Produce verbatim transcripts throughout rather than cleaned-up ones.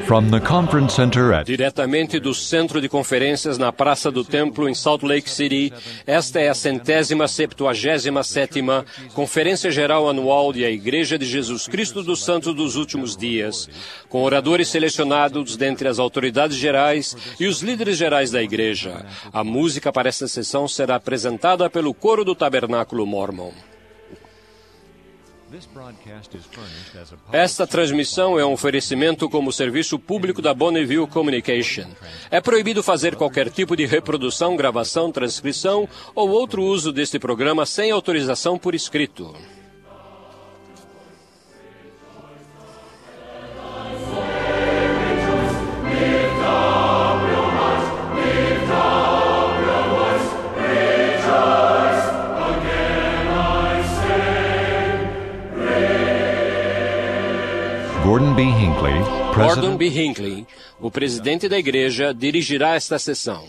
From the conference center at Diretamente do Centro de Conferências na Praça do Templo, em Salt Lake City, esta é a centésima septuagésima sétima Conferência Geral Anual da Igreja de Jesus Cristo dos Santos dos Últimos Dias, com oradores selecionados dentre as autoridades gerais e os líderes gerais da Igreja. A música para esta sessão será apresentada pelo Coro do Tabernáculo Mormon. Esta transmissão é um oferecimento como serviço público da Bonneville Communication. É proibido fazer qualquer tipo de reprodução, gravação, transcrição ou outro uso deste programa sem autorização por escrito. Gordon B. Hinckley, Gordon B. Hinckley, o presidente da igreja, dirigirá esta sessão.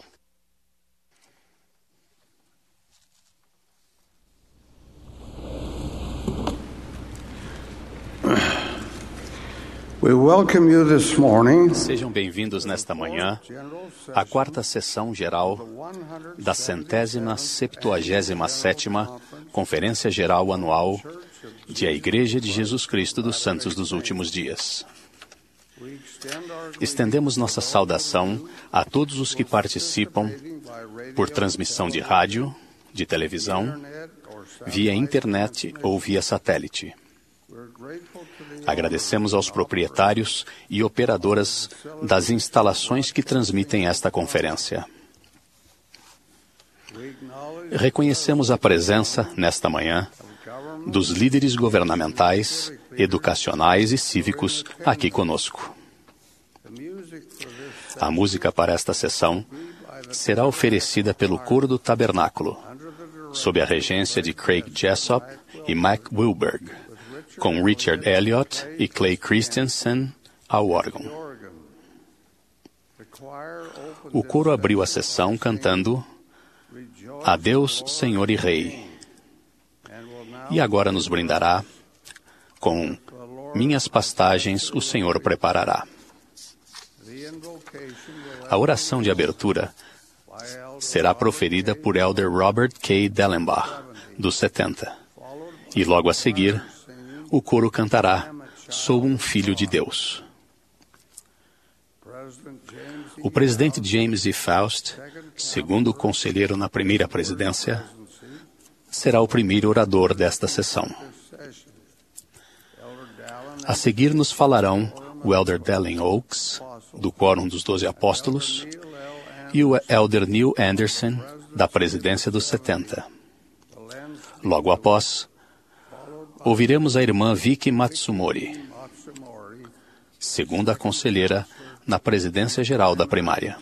We welcome you this morning. Sejam bem-vindos nesta manhã à quarta sessão geral da centésima septuagésima sétima Conferência Geral Anual de a Igreja de Jesus Cristo dos Santos dos Últimos Dias. Estendemos nossa saudação a todos os que participam por transmissão de rádio, de televisão, via internet ou via satélite. Agradecemos aos proprietários e operadoras das instalações que transmitem esta conferência. Reconhecemos a presença, nesta manhã, dos líderes governamentais, educacionais e cívicos aqui conosco. A música para esta sessão será oferecida pelo Coro do Tabernáculo, sob a regência de Craig Jessop e Mac Wilberg, com Richard Elliott e Clay Christensen ao órgão. O coro abriu a sessão cantando A Deus, Senhor e Rei, e agora nos brindará com Minhas pastagens o Senhor preparará. A oração de abertura será proferida por Elder Robert K. Dellenbach, dos setenta, e logo a seguir, o coro cantará Sou um Filho de Deus. O presidente James E. Faust, segundo conselheiro na primeira presidência, será o primeiro orador desta sessão. A seguir nos falarão o Elder Dallin Oaks, do Quórum dos Doze Apóstolos, e o Elder Neil Anderson, da presidência dos setenta. Logo após, ouviremos a irmã Vicky Matsumori, segunda conselheira na presidência geral da primária.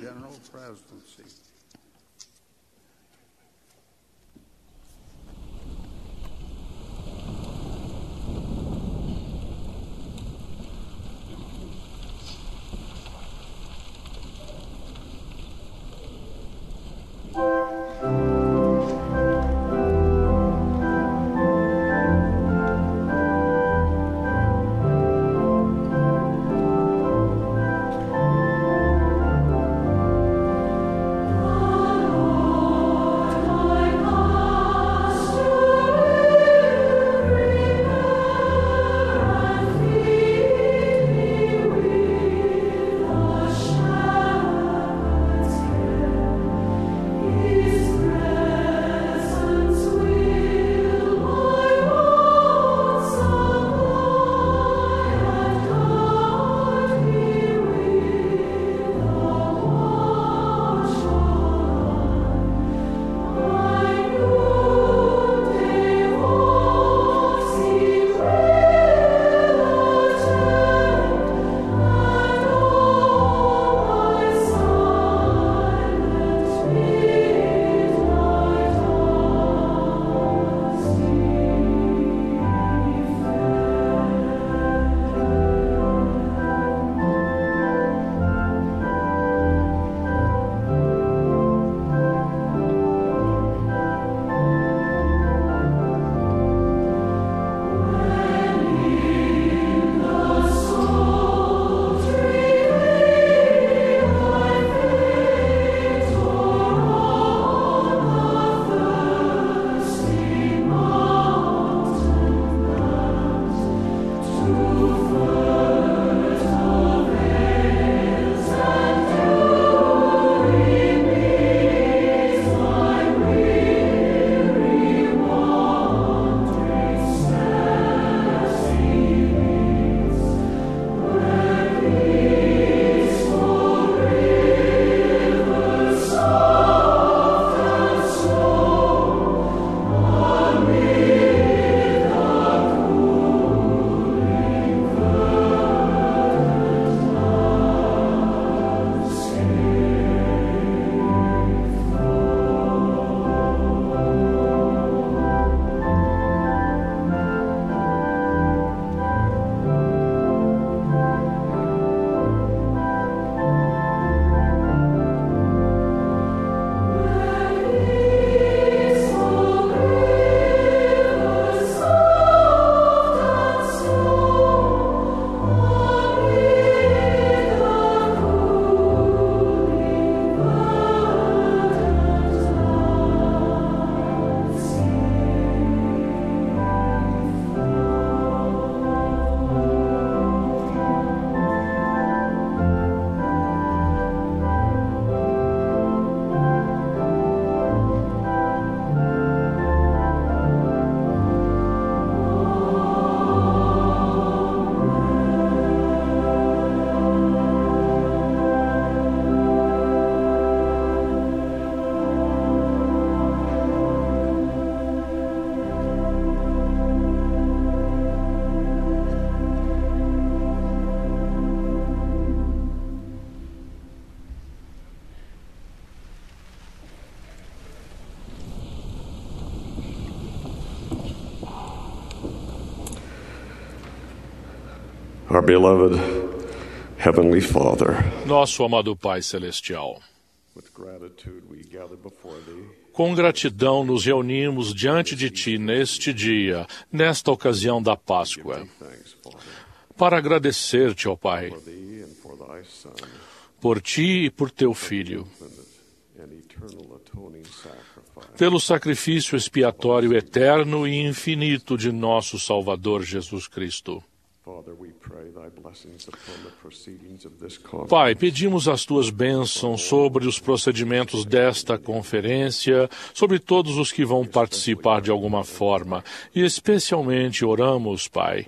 Our beloved Heavenly Father, Nosso amado Pai Celestial, with gratitude we gather before Thee, com gratidão nos reunimos diante de Ti neste dia, nesta ocasião da Páscoa, thanks, Father, para agradecer-te, ó Pai, for Thee and for Thy Son, por Ti e por Teu Filho, and eternal atoning sacrifice. pelo sacrifício expiatório eterno e infinito de nosso Salvador Jesus Cristo. Father, we pray Thy blessings upon the proceedings of this conference. Pai, pedimos as Tuas bênçãos sobre os procedimentos desta conferência, sobre todos os que vão participar de alguma forma, e especialmente oramos, Pai,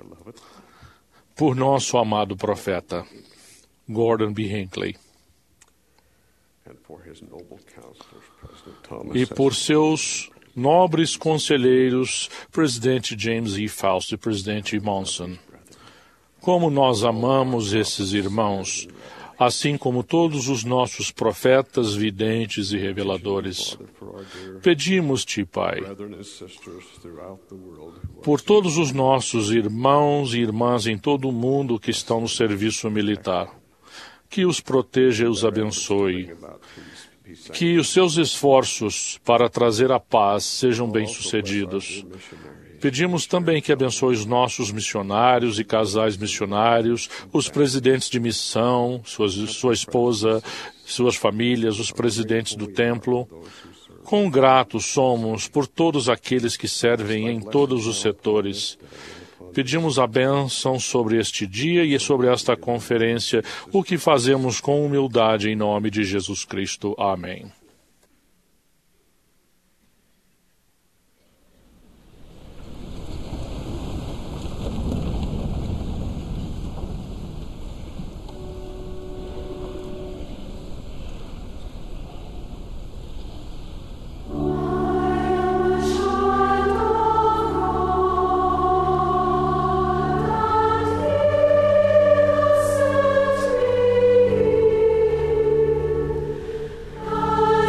por nosso amado profeta, Gordon B. Hinckley, and for His noble counselors, President Thomas e S. por seus nobres conselheiros, Presidente James E. Faust e Presidente Monson. Como nós amamos esses irmãos, assim como todos os nossos profetas, videntes e reveladores. Pedimos-te, Pai, brethren and sisters throughout the world who por todos os nossos irmãos e irmãs em todo o mundo que estão no serviço militar, que os proteja e os abençoe, about peace be sanctified. que os seus esforços para trazer a paz sejam bem-sucedidos. Pedimos também que abençoe os nossos missionários e casais missionários, os presidentes de missão, suas, sua esposa, suas famílias, os presidentes do templo. Quão gratos somos por todos aqueles que servem em todos os setores. Pedimos a bênção sobre este dia e sobre esta conferência, o que fazemos com humildade em nome de Jesus Cristo. Amém. I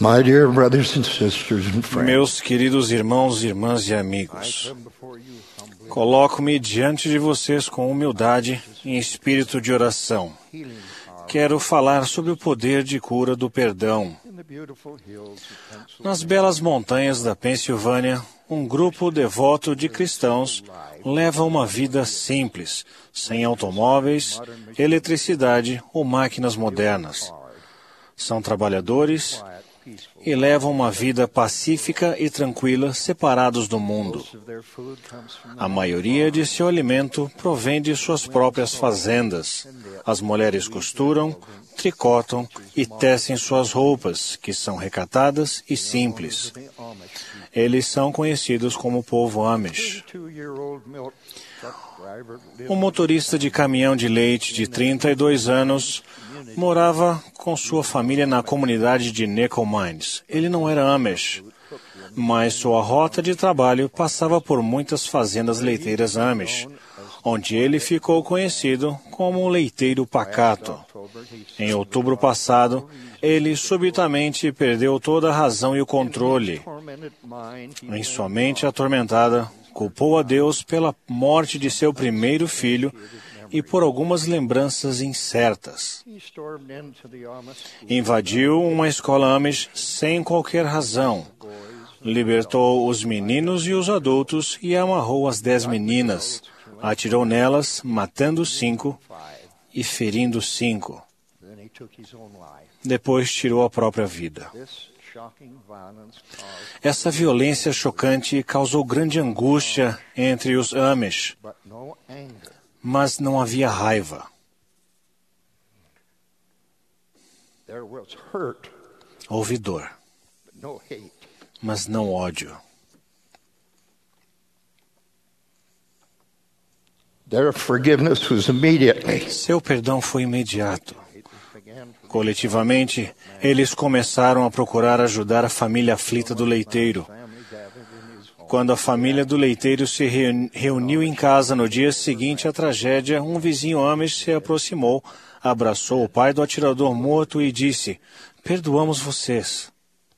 My dear brothers and sisters and friends, Meus queridos irmãos, irmãs e amigos, coloco-me diante de vocês com humildade em espírito de oração. Quero falar sobre o poder de cura do perdão. Nas belas montanhas da Pensilvânia, um grupo devoto de cristãos leva uma vida simples, sem automóveis, eletricidade ou máquinas modernas. São trabalhadores e levam uma vida pacífica e tranquila, separados do mundo. A maioria de seu alimento provém de suas próprias fazendas. As mulheres costuram, tricotam e tecem suas roupas, que são recatadas e simples. Eles são conhecidos como o povo Amish. Um motorista de caminhão de leite de trinta e dois anos morava com sua família na comunidade de Nickel Mines. Ele não era Amish, mas sua rota de trabalho passava por muitas fazendas leiteiras Amish, onde ele ficou conhecido como um leiteiro pacato. Em outubro passado, ele subitamente perdeu toda a razão e o controle. Em sua mente atormentada, culpou a Deus pela morte de seu primeiro filho e por algumas lembranças incertas. Invadiu uma escola Amish sem qualquer razão. Libertou os meninos e os adultos e amarrou as dez meninas. Atirou nelas, matando cinco e ferindo cinco. Depois tirou a própria vida. Essa violência chocante causou grande angústia entre os Amish, mas não havia raiva. Houve dor, mas não ódio. Seu perdão foi imediato. Coletivamente, eles começaram a procurar ajudar a família aflita do leiteiro. Quando a família do leiteiro se reuniu em casa no dia seguinte à tragédia, um vizinho Amish se aproximou, abraçou o pai do atirador morto e disse: "Perdoamos vocês."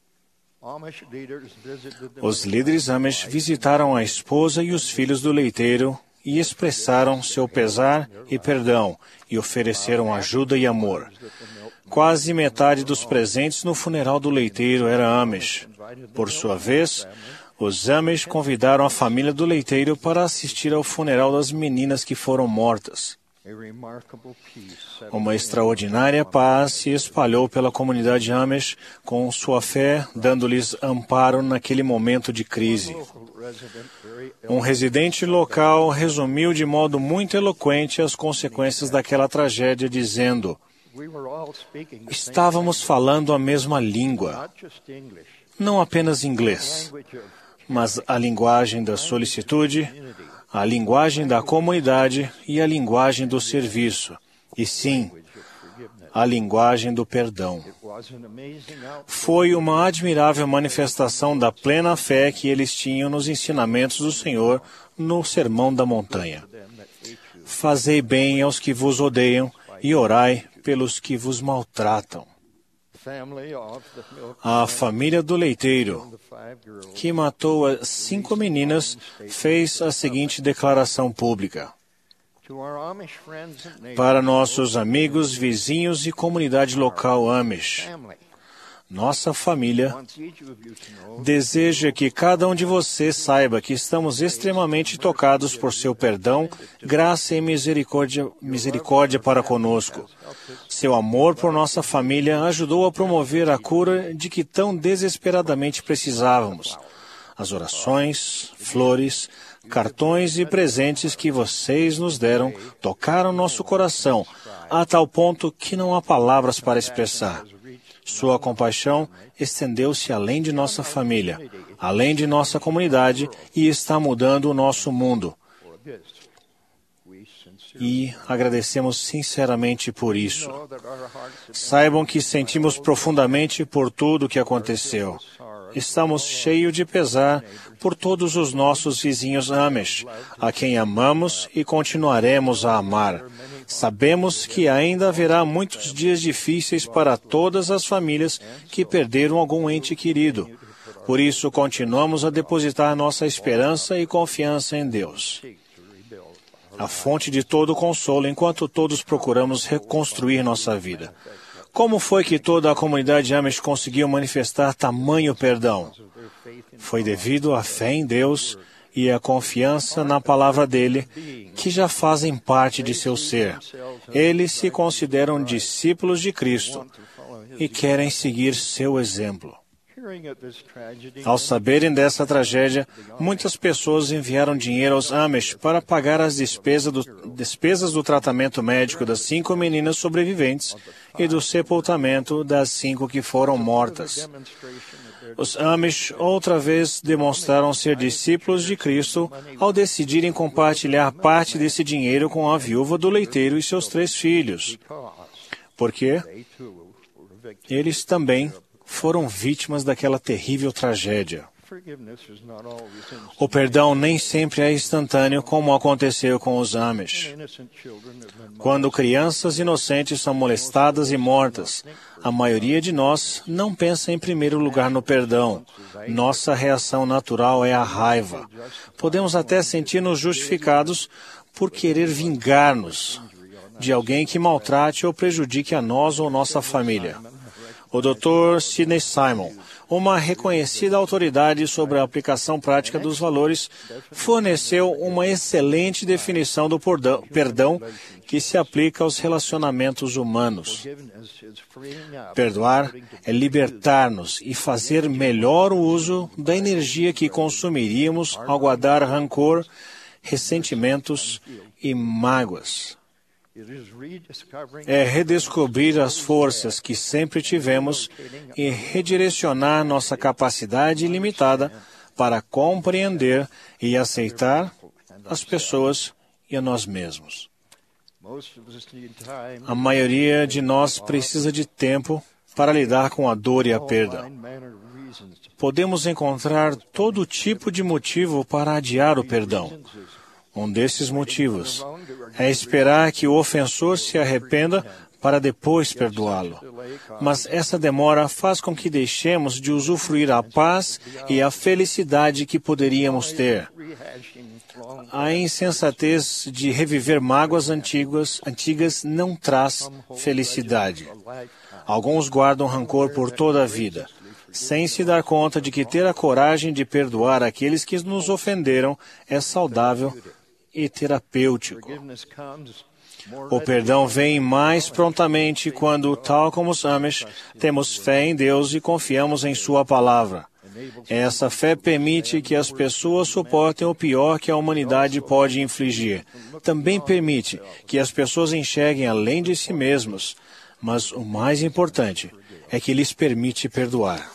Os líderes Amish visitaram a esposa e os filhos do leiteiro e expressaram seu pesar e perdão e ofereceram ajuda e amor. Quase metade dos presentes no funeral do leiteiro era Amish. Por sua vez, os Amish convidaram a família do leiteiro para assistir ao funeral das meninas que foram mortas. Uma extraordinária paz se espalhou pela comunidade Amish, com sua fé dando-lhes amparo naquele momento de crise. Um residente local resumiu de modo muito eloquente as consequências daquela tragédia, dizendo: "Estávamos falando a mesma língua, não apenas inglês, mas a linguagem da solicitude, a linguagem da comunidade e a linguagem do serviço, e sim, a linguagem do perdão." Foi uma admirável manifestação da plena fé que eles tinham nos ensinamentos do Senhor no Sermão da Montanha. Fazei bem aos que vos odeiam e orai pelos que vos maltratam. A família do leiteiro, que matou as cinco meninas, fez a seguinte declaração pública: "Para nossos amigos, vizinhos e comunidade local Amish, nossa família deseja que cada um de vocês saiba que estamos extremamente tocados por seu perdão, graça e misericórdia, misericórdia para conosco. Seu amor por nossa família ajudou a promover a cura de que tão desesperadamente precisávamos. As orações, flores, cartões e presentes que vocês nos deram tocaram nosso coração, a tal ponto que não há palavras para expressar. Sua compaixão estendeu-se além de nossa família, além de nossa comunidade e está mudando o nosso mundo. E agradecemos sinceramente por isso. Saibam que sentimos profundamente por tudo o que aconteceu. estamos cheios de pesar por todos os nossos vizinhos Amish, a quem amamos e continuaremos a amar. Sabemos que ainda haverá muitos dias difíceis para todas as famílias que perderam algum ente querido. Por isso, continuamos a depositar nossa esperança e confiança em Deus, a fonte de todo consolo, enquanto todos procuramos reconstruir nossa vida. Como foi que toda a comunidade Amish conseguiu manifestar tamanho perdão? Foi devido à fé em Deus e à confiança na palavra dele, que já fazem parte de seu ser. Eles se consideram discípulos de Cristo e querem seguir seu exemplo. Ao saberem dessa tragédia, muitas pessoas enviaram dinheiro aos Amish para pagar as despesas do, despesas do tratamento médico das cinco meninas sobreviventes e do sepultamento das cinco que foram mortas. Os Amish outra vez demonstraram ser discípulos de Cristo ao decidirem compartilhar parte desse dinheiro com a viúva do leiteiro e seus três filhos, porque eles também foram vítimas daquela terrível tragédia. O perdão nem sempre é instantâneo, como aconteceu com os Amish. Quando crianças inocentes são molestadas e mortas, a maioria de nós não pensa em primeiro lugar no perdão. Nossa reação natural é a raiva. Podemos até sentir-nos justificados por querer vingar-nos de alguém que maltrate ou prejudique a nós ou nossa família. O doutor Sidney Simon, uma reconhecida autoridade sobre a aplicação prática dos valores, forneceu uma excelente definição do perdão que se aplica aos relacionamentos humanos. Perdoar é libertar-nos e fazer melhor o uso da energia que consumiríamos ao guardar rancor, ressentimentos e mágoas. É redescobrir as forças que sempre tivemos e redirecionar nossa capacidade ilimitada para compreender e aceitar as pessoas e a nós mesmos. A maioria de nós precisa de tempo para lidar com a dor e a perda. Podemos encontrar todo tipo de motivo para adiar o perdão. Um desses motivos é esperar que o ofensor se arrependa para depois perdoá-lo. Mas essa demora faz com que deixemos de usufruir a paz e a felicidade que poderíamos ter. A insensatez de reviver mágoas antigas, antigas não traz felicidade. Alguns guardam rancor por toda a vida, sem se dar conta de que ter a coragem de perdoar aqueles que nos ofenderam é saudável e terapêutico. O perdão vem mais prontamente quando, tal como os Amish, temos fé em Deus e confiamos em Sua palavra. Essa fé permite que as pessoas suportem o pior que a humanidade pode infligir. Também permite que as pessoas enxerguem além de si mesmas, mas o mais importante é que lhes permite perdoar.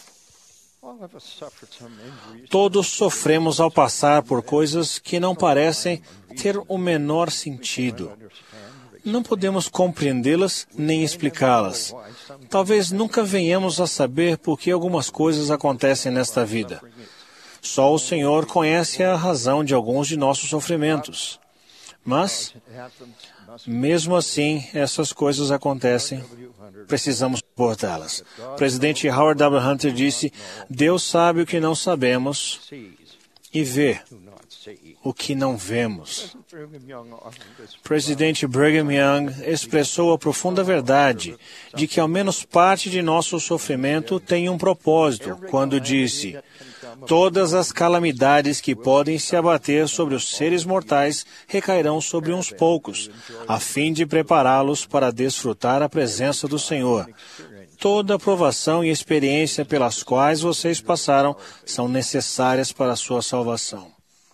Todos sofremos ao passar por coisas que não parecem ter o menor sentido. Não podemos compreendê-las nem explicá-las. Talvez nunca venhamos a saber por que algumas coisas acontecem nesta vida. Só o Senhor conhece a razão de alguns de nossos sofrimentos. Mas, mesmo assim, essas coisas acontecem. Precisamos suportá-las. O presidente Howard W. Hunter disse: Deus sabe o que não sabemos e vê o que não vemos. Presidente Brigham Young expressou a profunda verdade de que ao menos parte de nosso sofrimento tem um propósito, quando disse: todas as calamidades que podem se abater sobre os seres mortais recairão sobre uns poucos, a fim de prepará-los para desfrutar a presença do Senhor. Toda a provação e experiência pelas quais vocês passaram são necessárias para a sua salvação.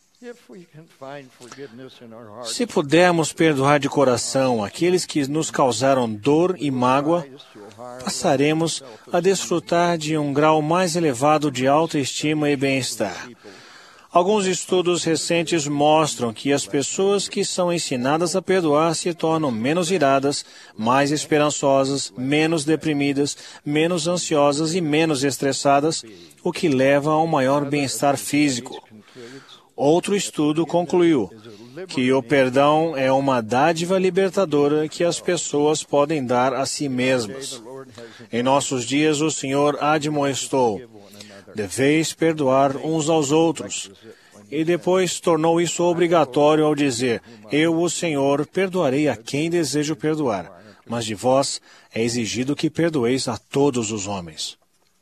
Se pudermos perdoar de coração aqueles que nos causaram dor e mágoa, passaremos a desfrutar de um grau mais elevado de autoestima e bem-estar. Alguns estudos recentes mostram que as pessoas que são ensinadas a perdoar se tornam menos iradas, mais esperançosas, menos deprimidas, menos ansiosas e menos estressadas, o que leva a um maior bem-estar físico. Outro estudo concluiu que o perdão é uma dádiva libertadora que as pessoas podem dar a si mesmas. Em nossos dias, o Senhor admoestou: deveis perdoar uns aos outros. E depois tornou isso obrigatório ao dizer: eu, o Senhor, perdoarei a quem desejo perdoar, mas de vós é exigido que perdoeis a todos os homens.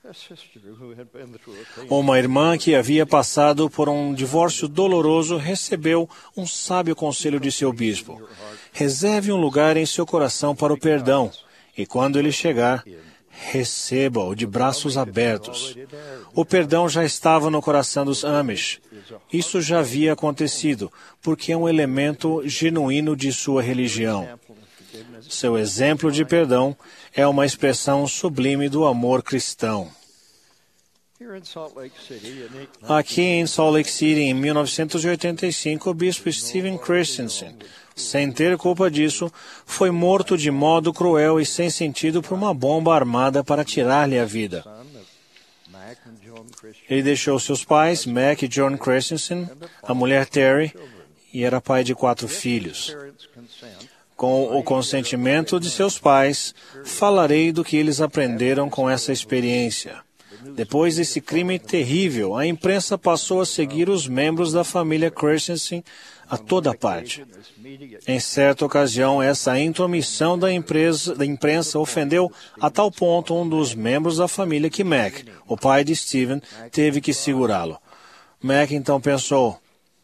Uma irmã que havia passado por um divórcio doloroso recebeu um sábio conselho de seu bispo: reserve um lugar em seu coração para o perdão, e quando ele chegar, receba-o de braços abertos. O perdão já estava no coração dos Amish. Isso já havia acontecido, porque é um elemento genuíno de sua religião. Seu exemplo de perdão é uma expressão sublime do amor cristão. Aqui em Salt Lake City, em mil novecentos e oitenta e cinco, o bispo Stephen Christensen, sem ter culpa disso, foi morto de modo cruel e sem sentido por uma bomba armada para tirar-lhe a vida. Ele deixou seus pais, Mac e John Christensen, a mulher Terry, e era pai de quatro filhos. Com o consentimento de seus pais, falarei do que eles aprenderam com essa experiência. Depois desse crime terrível, a imprensa passou a seguir os membros da família Christensen a toda parte. Em certa ocasião, essa intromissão da, empresa, da imprensa ofendeu a tal ponto um dos membros da família que Mac, o pai de Stephen, teve que segurá-lo. Mac então pensou: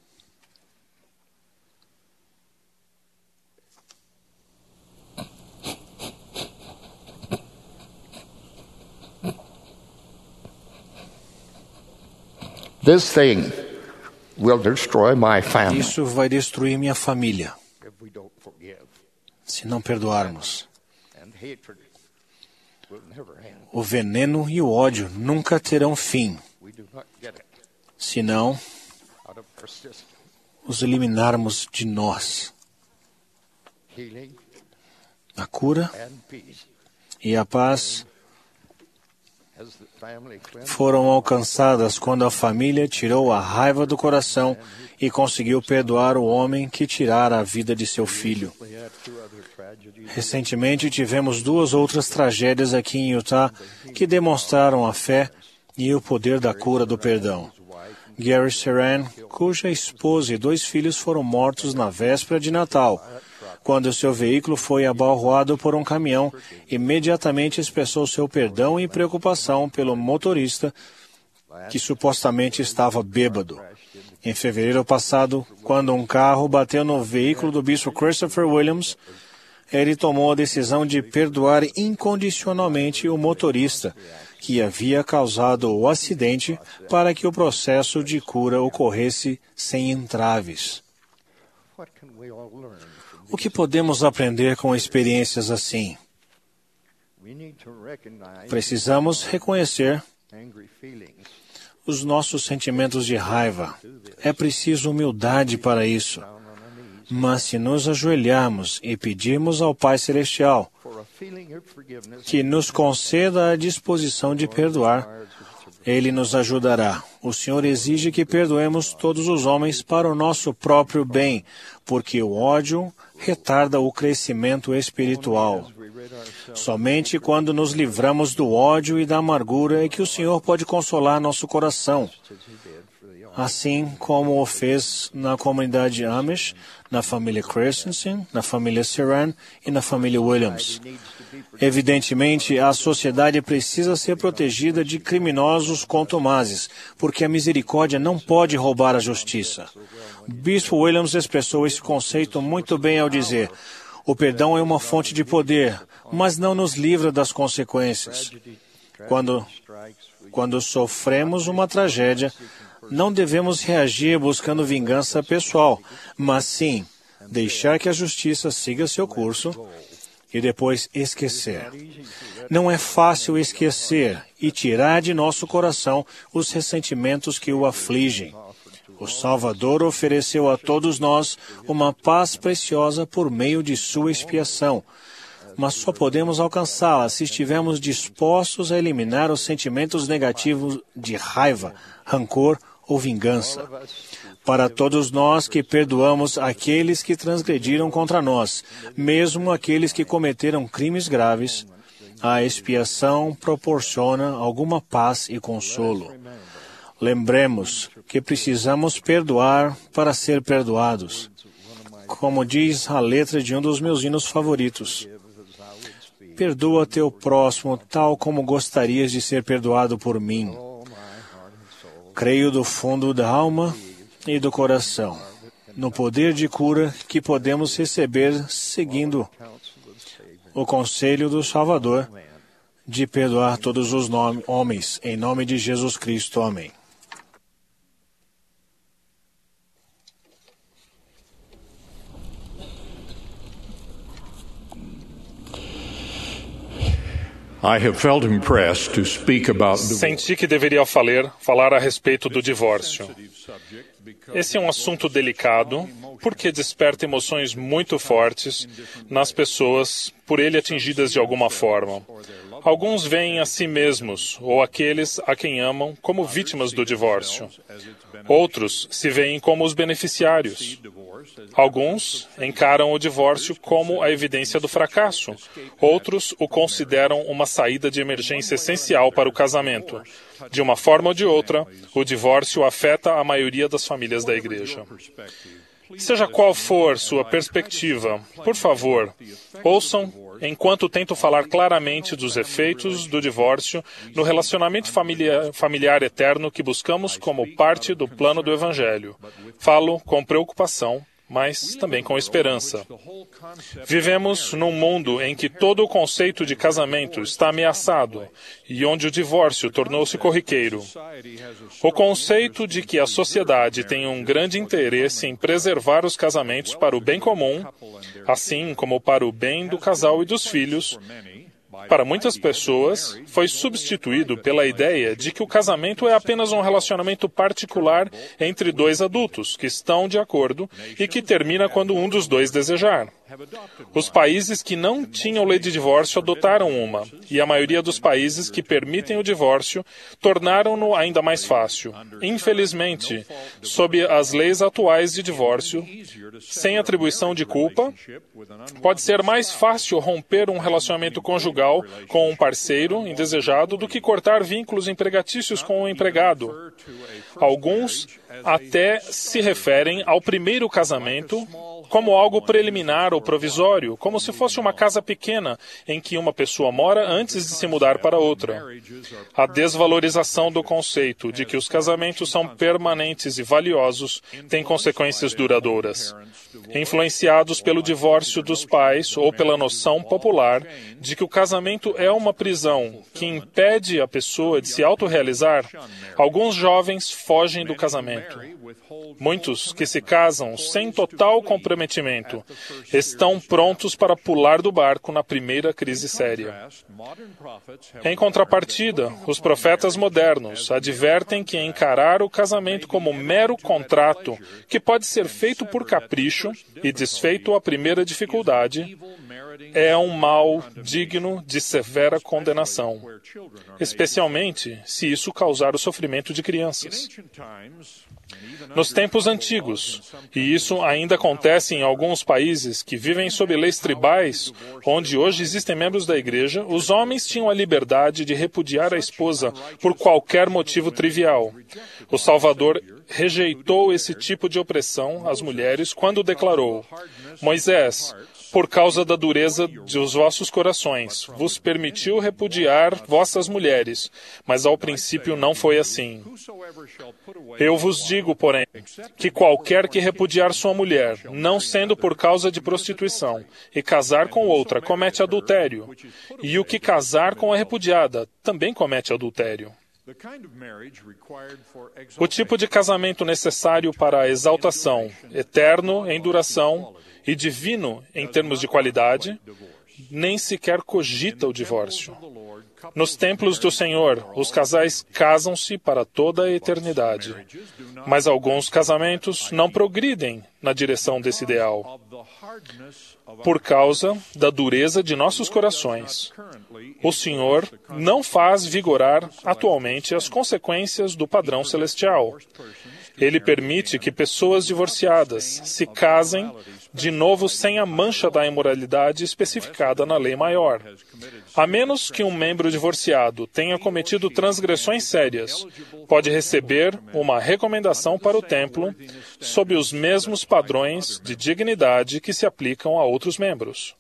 This thing will destroy my family. Isso vai destruir minha família se não perdoarmos. O veneno e o ódio nunca terão fim se não os eliminarmos de nós. A cura e a paz foram alcançadas quando a família tirou a raiva do coração e conseguiu perdoar o homem que tirara a vida de seu filho. Recentemente tivemos duas outras tragédias aqui em Utah que demonstraram a fé e o poder da cura do perdão. Gary Serran, cuja esposa e dois filhos foram mortos na véspera de Natal, quando seu veículo foi abalroado por um caminhão, imediatamente expressou seu perdão e preocupação pelo motorista que supostamente estava bêbado. Em fevereiro passado, quando um carro bateu no veículo do bispo Christopher Williams, ele tomou a decisão de perdoar incondicionalmente o motorista que havia causado o acidente para que o processo de cura ocorresse sem entraves. O que podemos aprender com experiências assim? Precisamos reconhecer os nossos sentimentos de raiva. É preciso humildade para isso. Mas se nos ajoelharmos e pedirmos ao Pai Celestial que nos conceda a disposição de perdoar, Ele nos ajudará. O Senhor exige que perdoemos todos os homens para o nosso próprio bem, porque o ódio retarda o crescimento espiritual. Somente quando nos livramos do ódio e da amargura é que o Senhor pode consolar nosso coração, assim como o fez na comunidade Amish, na família Christensen, na família Serran e na família Williams. Evidentemente, a sociedade precisa ser protegida de criminosos contumazes, porque a misericórdia não pode roubar a justiça. O bispo Williams expressou esse conceito muito bem ao dizer: o perdão é uma fonte de poder, mas não nos livra das consequências. Quando, quando sofremos uma tragédia, não devemos reagir buscando vingança pessoal, mas sim deixar que a justiça siga seu curso e depois esquecer. Não é fácil esquecer e tirar de nosso coração os ressentimentos que o afligem. O Salvador ofereceu a todos nós uma paz preciosa por meio de sua expiação, mas só podemos alcançá-la se estivermos dispostos a eliminar os sentimentos negativos de raiva, rancor ou vingança. Para todos nós que perdoamos aqueles que transgrediram contra nós, mesmo aqueles que cometeram crimes graves, a expiação proporciona alguma paz e consolo. Lembremos que precisamos perdoar para ser perdoados, como diz a letra de um dos meus hinos favoritos. Perdoa teu próximo tal como gostarias de ser perdoado por mim. Creio do fundo da alma e do coração no poder de cura que podemos receber seguindo o conselho do Salvador de perdoar todos os nome, homens, em nome de Jesus Cristo. Amém. I have felt impressed to speak about Senti que deveria falar, falar a respeito do divórcio. Esse é um assunto delicado, porque desperta emoções muito fortes nas pessoas por ele atingidas de alguma forma. Alguns veem a si mesmos, ou aqueles a quem amam, como vítimas do divórcio. Outros se veem como os beneficiários. Alguns encaram o divórcio como a evidência do fracasso. Outros o consideram uma saída de emergência essencial para o casamento. De uma forma ou de outra, o divórcio afeta a maioria das famílias da igreja. Seja qual for sua perspectiva, por favor, ouçam enquanto tento falar claramente dos efeitos do divórcio no relacionamento familiar, familiar eterno que buscamos como parte do plano do Evangelho. Falo com preocupação, mas também com esperança. Vivemos num mundo em que todo o conceito de casamento está ameaçado e onde o divórcio tornou-se corriqueiro. O conceito de que a sociedade tem um grande interesse em preservar os casamentos para o bem comum, assim como para o bem do casal e dos filhos, para muitas pessoas, foi substituído pela ideia de que o casamento é apenas um relacionamento particular entre dois adultos que estão de acordo e que termina quando um dos dois desejar. Os países que não tinham lei de divórcio adotaram uma, e a maioria dos países que permitem o divórcio tornaram-no ainda mais fácil. Infelizmente, sob as leis atuais de divórcio, sem atribuição de culpa, pode ser mais fácil romper um relacionamento conjugal com um parceiro indesejado do que cortar vínculos empregatícios com um empregado. Alguns até se referem ao primeiro casamento como algo preliminar ou provisório, como se fosse uma casa pequena em que uma pessoa mora antes de se mudar para outra. A desvalorização do conceito de que os casamentos são permanentes e valiosos tem consequências duradouras. Influenciados pelo divórcio dos pais ou pela noção popular de que o casamento é uma prisão que impede a pessoa de se autorrealizar, alguns jovens fogem do casamento. Muitos que se casam sem total comprometimento estão prontos para pular do barco na primeira crise séria. Em contrapartida, os profetas modernos advertem que encarar o casamento como mero contrato, que pode ser feito por capricho e desfeito à primeira dificuldade, é um mal digno de severa condenação, especialmente se isso causar o sofrimento de crianças. Nos tempos antigos, e isso ainda acontece em alguns países que vivem sob leis tribais, onde hoje existem membros da igreja, os homens tinham a liberdade de repudiar a esposa por qualquer motivo trivial. O Salvador rejeitou esse tipo de opressão às mulheres quando declarou: Moisés, por causa da dureza dos vossos corações, vos permitiu repudiar vossas mulheres, mas ao princípio não foi assim. Eu vos digo, porém, que qualquer que repudiar sua mulher, não sendo por causa de prostituição, e casar com outra, comete adultério, e o que casar com a repudiada também comete adultério. O tipo de casamento necessário para a exaltação, eterno em duração e divino em termos de qualidade, nem sequer cogita o divórcio. Nos templos do Senhor, os casais casam-se para toda a eternidade. Mas alguns casamentos não progridem na direção desse ideal, por causa da dureza de nossos corações. O Senhor não faz vigorar atualmente as consequências do padrão celestial. Ele permite que pessoas divorciadas se casem de novo sem a mancha da imoralidade especificada na lei maior. A menos que um membro divorciado tenha cometido transgressões sérias, pode receber uma recomendação para o templo sob os mesmos padrões de dignidade que se aplicam a outros membros.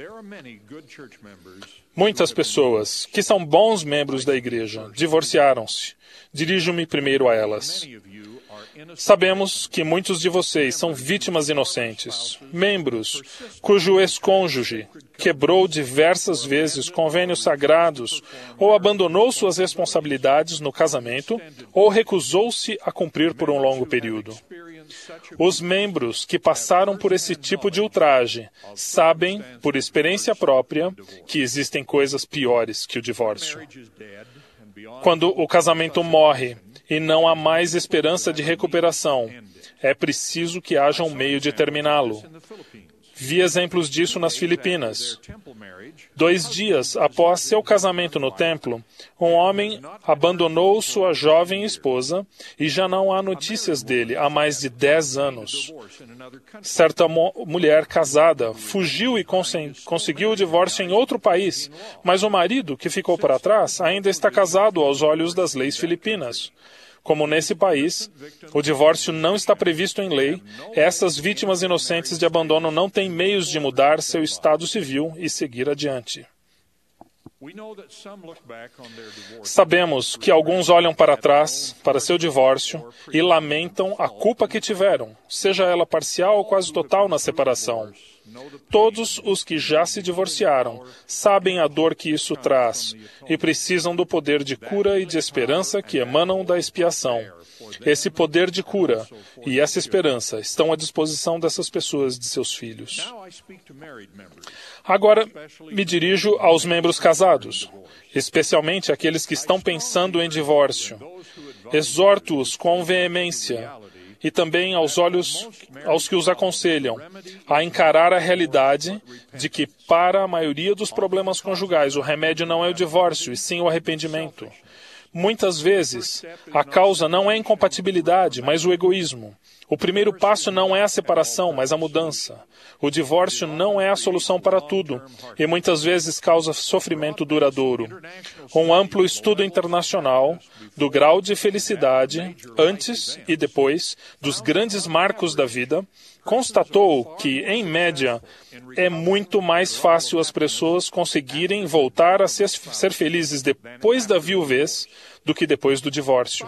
Muitas pessoas que são bons membros da igreja divorciaram-se. Dirijo-me primeiro a elas. Sabemos que muitos de vocês são vítimas inocentes, membros cujo ex-cônjuge quebrou diversas vezes convênios sagrados ou abandonou suas responsabilidades no casamento ou recusou-se a cumprir por um longo período. Os membros que passaram por esse tipo de ultraje sabem, por experiência própria, que existem coisas piores que o divórcio. Quando o casamento morre e não há mais esperança de recuperação, é preciso que haja um meio de terminá-lo. Vi exemplos disso nas Filipinas. Dois dias após seu casamento no templo, um homem abandonou sua jovem esposa e já não há notícias dele há mais de dez anos. Certa mo- mulher casada fugiu e consen- conseguiu o divórcio em outro país, mas o marido, que ficou para trás, ainda está casado aos olhos das leis filipinas. Como nesse país, o divórcio não está previsto em lei, essas vítimas inocentes de abandono não têm meios de mudar seu estado civil e seguir adiante. Sabemos que alguns olham para trás, para seu divórcio, e lamentam a culpa que tiveram, seja ela parcial ou quase total na separação. Todos os que já se divorciaram sabem a dor que isso traz e precisam do poder de cura e de esperança que emanam da expiação. Esse poder de cura e essa esperança estão à disposição dessas pessoas e de seus filhos. Agora, me dirijo aos membros casados, especialmente aqueles que estão pensando em divórcio. Exorto-os com veemência e também aos olhos aos que os aconselham a encarar a realidade de que, para a maioria dos problemas conjugais, o remédio não é o divórcio, e sim o arrependimento. Muitas vezes, a causa não é a incompatibilidade, mas o egoísmo. O primeiro passo não é a separação, mas a mudança. O divórcio não é a solução para tudo, e muitas vezes causa sofrimento duradouro. Um amplo estudo internacional do grau de felicidade, antes e depois, dos grandes marcos da vida, constatou que, em média, é muito mais fácil as pessoas conseguirem voltar a ser, ser felizes depois da viuvez do que depois do divórcio.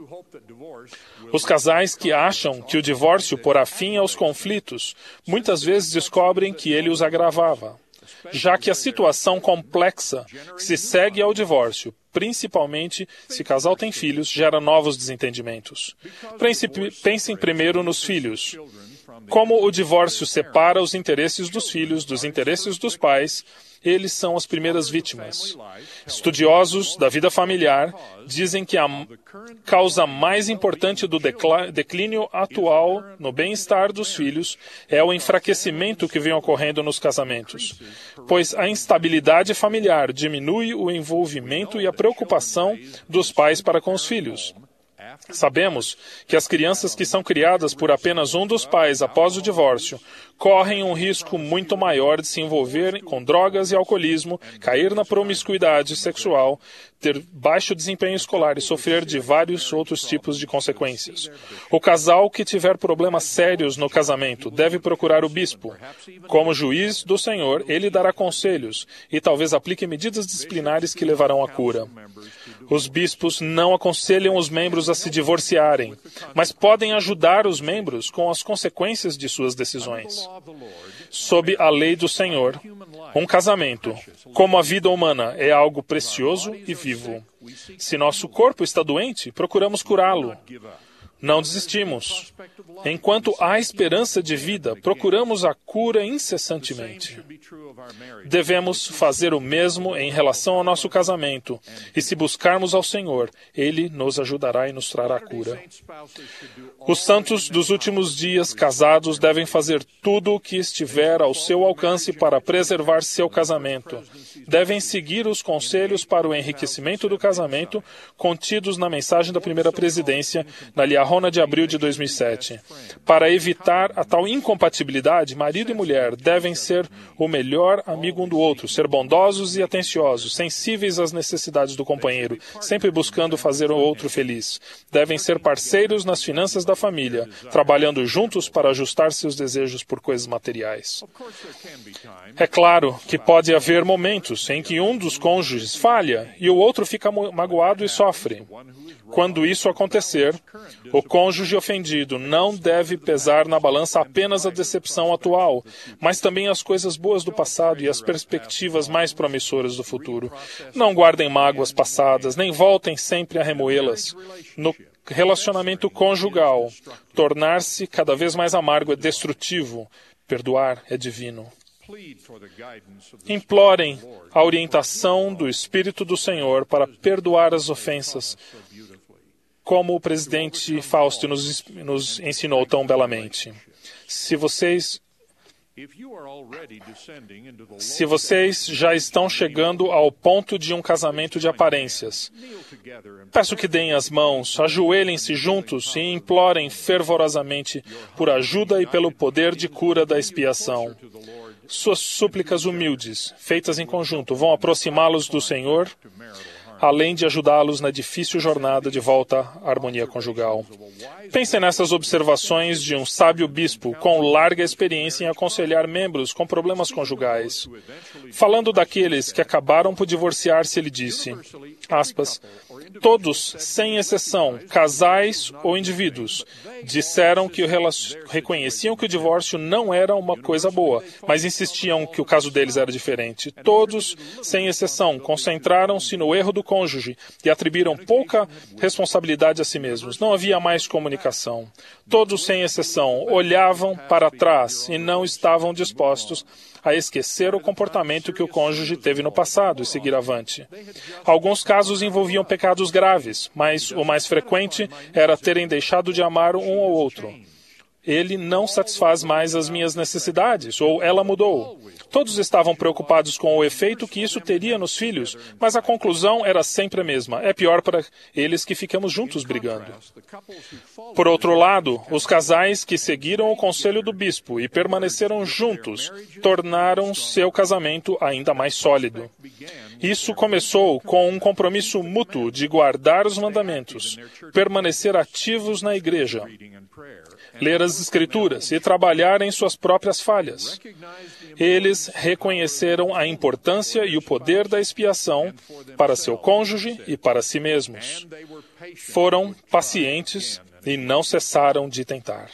Os casais que acham que o divórcio porá fim aos conflitos, muitas vezes descobrem que ele os agravava, já que a situação complexa que se segue ao divórcio, principalmente se o casal tem filhos, gera novos desentendimentos. Pensem primeiro nos filhos. Como o divórcio separa os interesses dos filhos dos interesses dos pais, eles são as primeiras vítimas. Estudiosos da vida familiar dizem que a causa mais importante do declínio atual no bem-estar dos filhos é o enfraquecimento que vem ocorrendo nos casamentos, pois a instabilidade familiar diminui o envolvimento e a preocupação dos pais para com os filhos. Sabemos que as crianças que são criadas por apenas um dos pais após o divórcio correm um risco muito maior de se envolver com drogas e alcoolismo, cair na promiscuidade sexual, ter baixo desempenho escolar e sofrer de vários outros tipos de consequências. O casal que tiver problemas sérios no casamento deve procurar o bispo. Como juiz do Senhor, ele dará conselhos e talvez aplique medidas disciplinares que levarão à cura. Os bispos não aconselham os membros a se divorciarem, mas podem ajudar os membros com as consequências de suas decisões. Sob a lei do Senhor, um casamento, como a vida humana, é algo precioso e vivo. Se nosso corpo está doente, procuramos curá-lo. Não desistimos. Enquanto há esperança de vida, procuramos a cura incessantemente. Devemos fazer o mesmo em relação ao nosso casamento. E se buscarmos ao Senhor, Ele nos ajudará e nos trará cura. Os santos dos últimos dias casados devem fazer tudo o que estiver ao seu alcance para preservar seu casamento. Devem seguir os conselhos para o enriquecimento do casamento contidos na mensagem da primeira presidência, na Liahona de abril de dois mil e sete. Para evitar a tal incompatibilidade, marido e mulher devem ser o melhor amigo um do outro, ser bondosos e atenciosos, sensíveis às necessidades do companheiro, sempre buscando fazer o outro feliz. Devem ser parceiros nas finanças da família, trabalhando juntos para ajustar seus desejos por coisas materiais. É claro que pode haver momentos em que um dos cônjuges falha e o outro fica magoado e sofre. Quando isso acontecer, o cônjuge ofendido não deve pesar na balança apenas a decepção atual, mas também as coisas boas do passado e as perspectivas mais promissoras do futuro. Não guardem mágoas passadas, nem voltem sempre a remoê-las. No relacionamento conjugal, tornar-se cada vez mais amargo é destrutivo. Perdoar é divino. Implorem a orientação do Espírito do Senhor para perdoar as ofensas, como o presidente Fausto nos, nos ensinou tão belamente. Se vocês, se vocês já estão chegando ao ponto de um casamento de aparências, peço que deem as mãos, ajoelhem-se juntos e implorem fervorosamente por ajuda e pelo poder de cura da expiação. Suas súplicas humildes, feitas em conjunto, vão aproximá-los do Senhor, além de ajudá-los na difícil jornada de volta à harmonia conjugal. Pensem nessas observações de um sábio bispo com larga experiência em aconselhar membros com problemas conjugais. Falando daqueles que acabaram por divorciar-se, ele disse, aspas, todos, sem exceção, casais ou indivíduos, disseram que reconheciam que o divórcio não era uma coisa boa, mas insistiam que o caso deles era diferente. Todos, sem exceção, concentraram-se no erro do cônjuge e atribuíram pouca responsabilidade a si mesmos. Não havia mais comunicação. Todos, sem exceção, olhavam para trás e não estavam dispostos a esquecer o comportamento que o cônjuge teve no passado e seguir avante. Alguns casos envolviam pecados graves, mas o mais frequente era terem deixado de amar um ao outro. Ele não satisfaz mais as minhas necessidades, ou ela mudou. Todos estavam preocupados com o efeito que isso teria nos filhos, mas a conclusão era sempre a mesma. É pior para eles que ficamos juntos brigando. Por outro lado, os casais que seguiram o conselho do bispo e permaneceram juntos tornaram seu casamento ainda mais sólido. Isso começou com um compromisso mútuo de guardar os mandamentos, permanecer ativos na igreja, ler as Escrituras e trabalhar em suas próprias falhas. Eles reconheceram a importância e o poder da expiação para seu cônjuge e para si mesmos. Foram pacientes e não cessaram de tentar.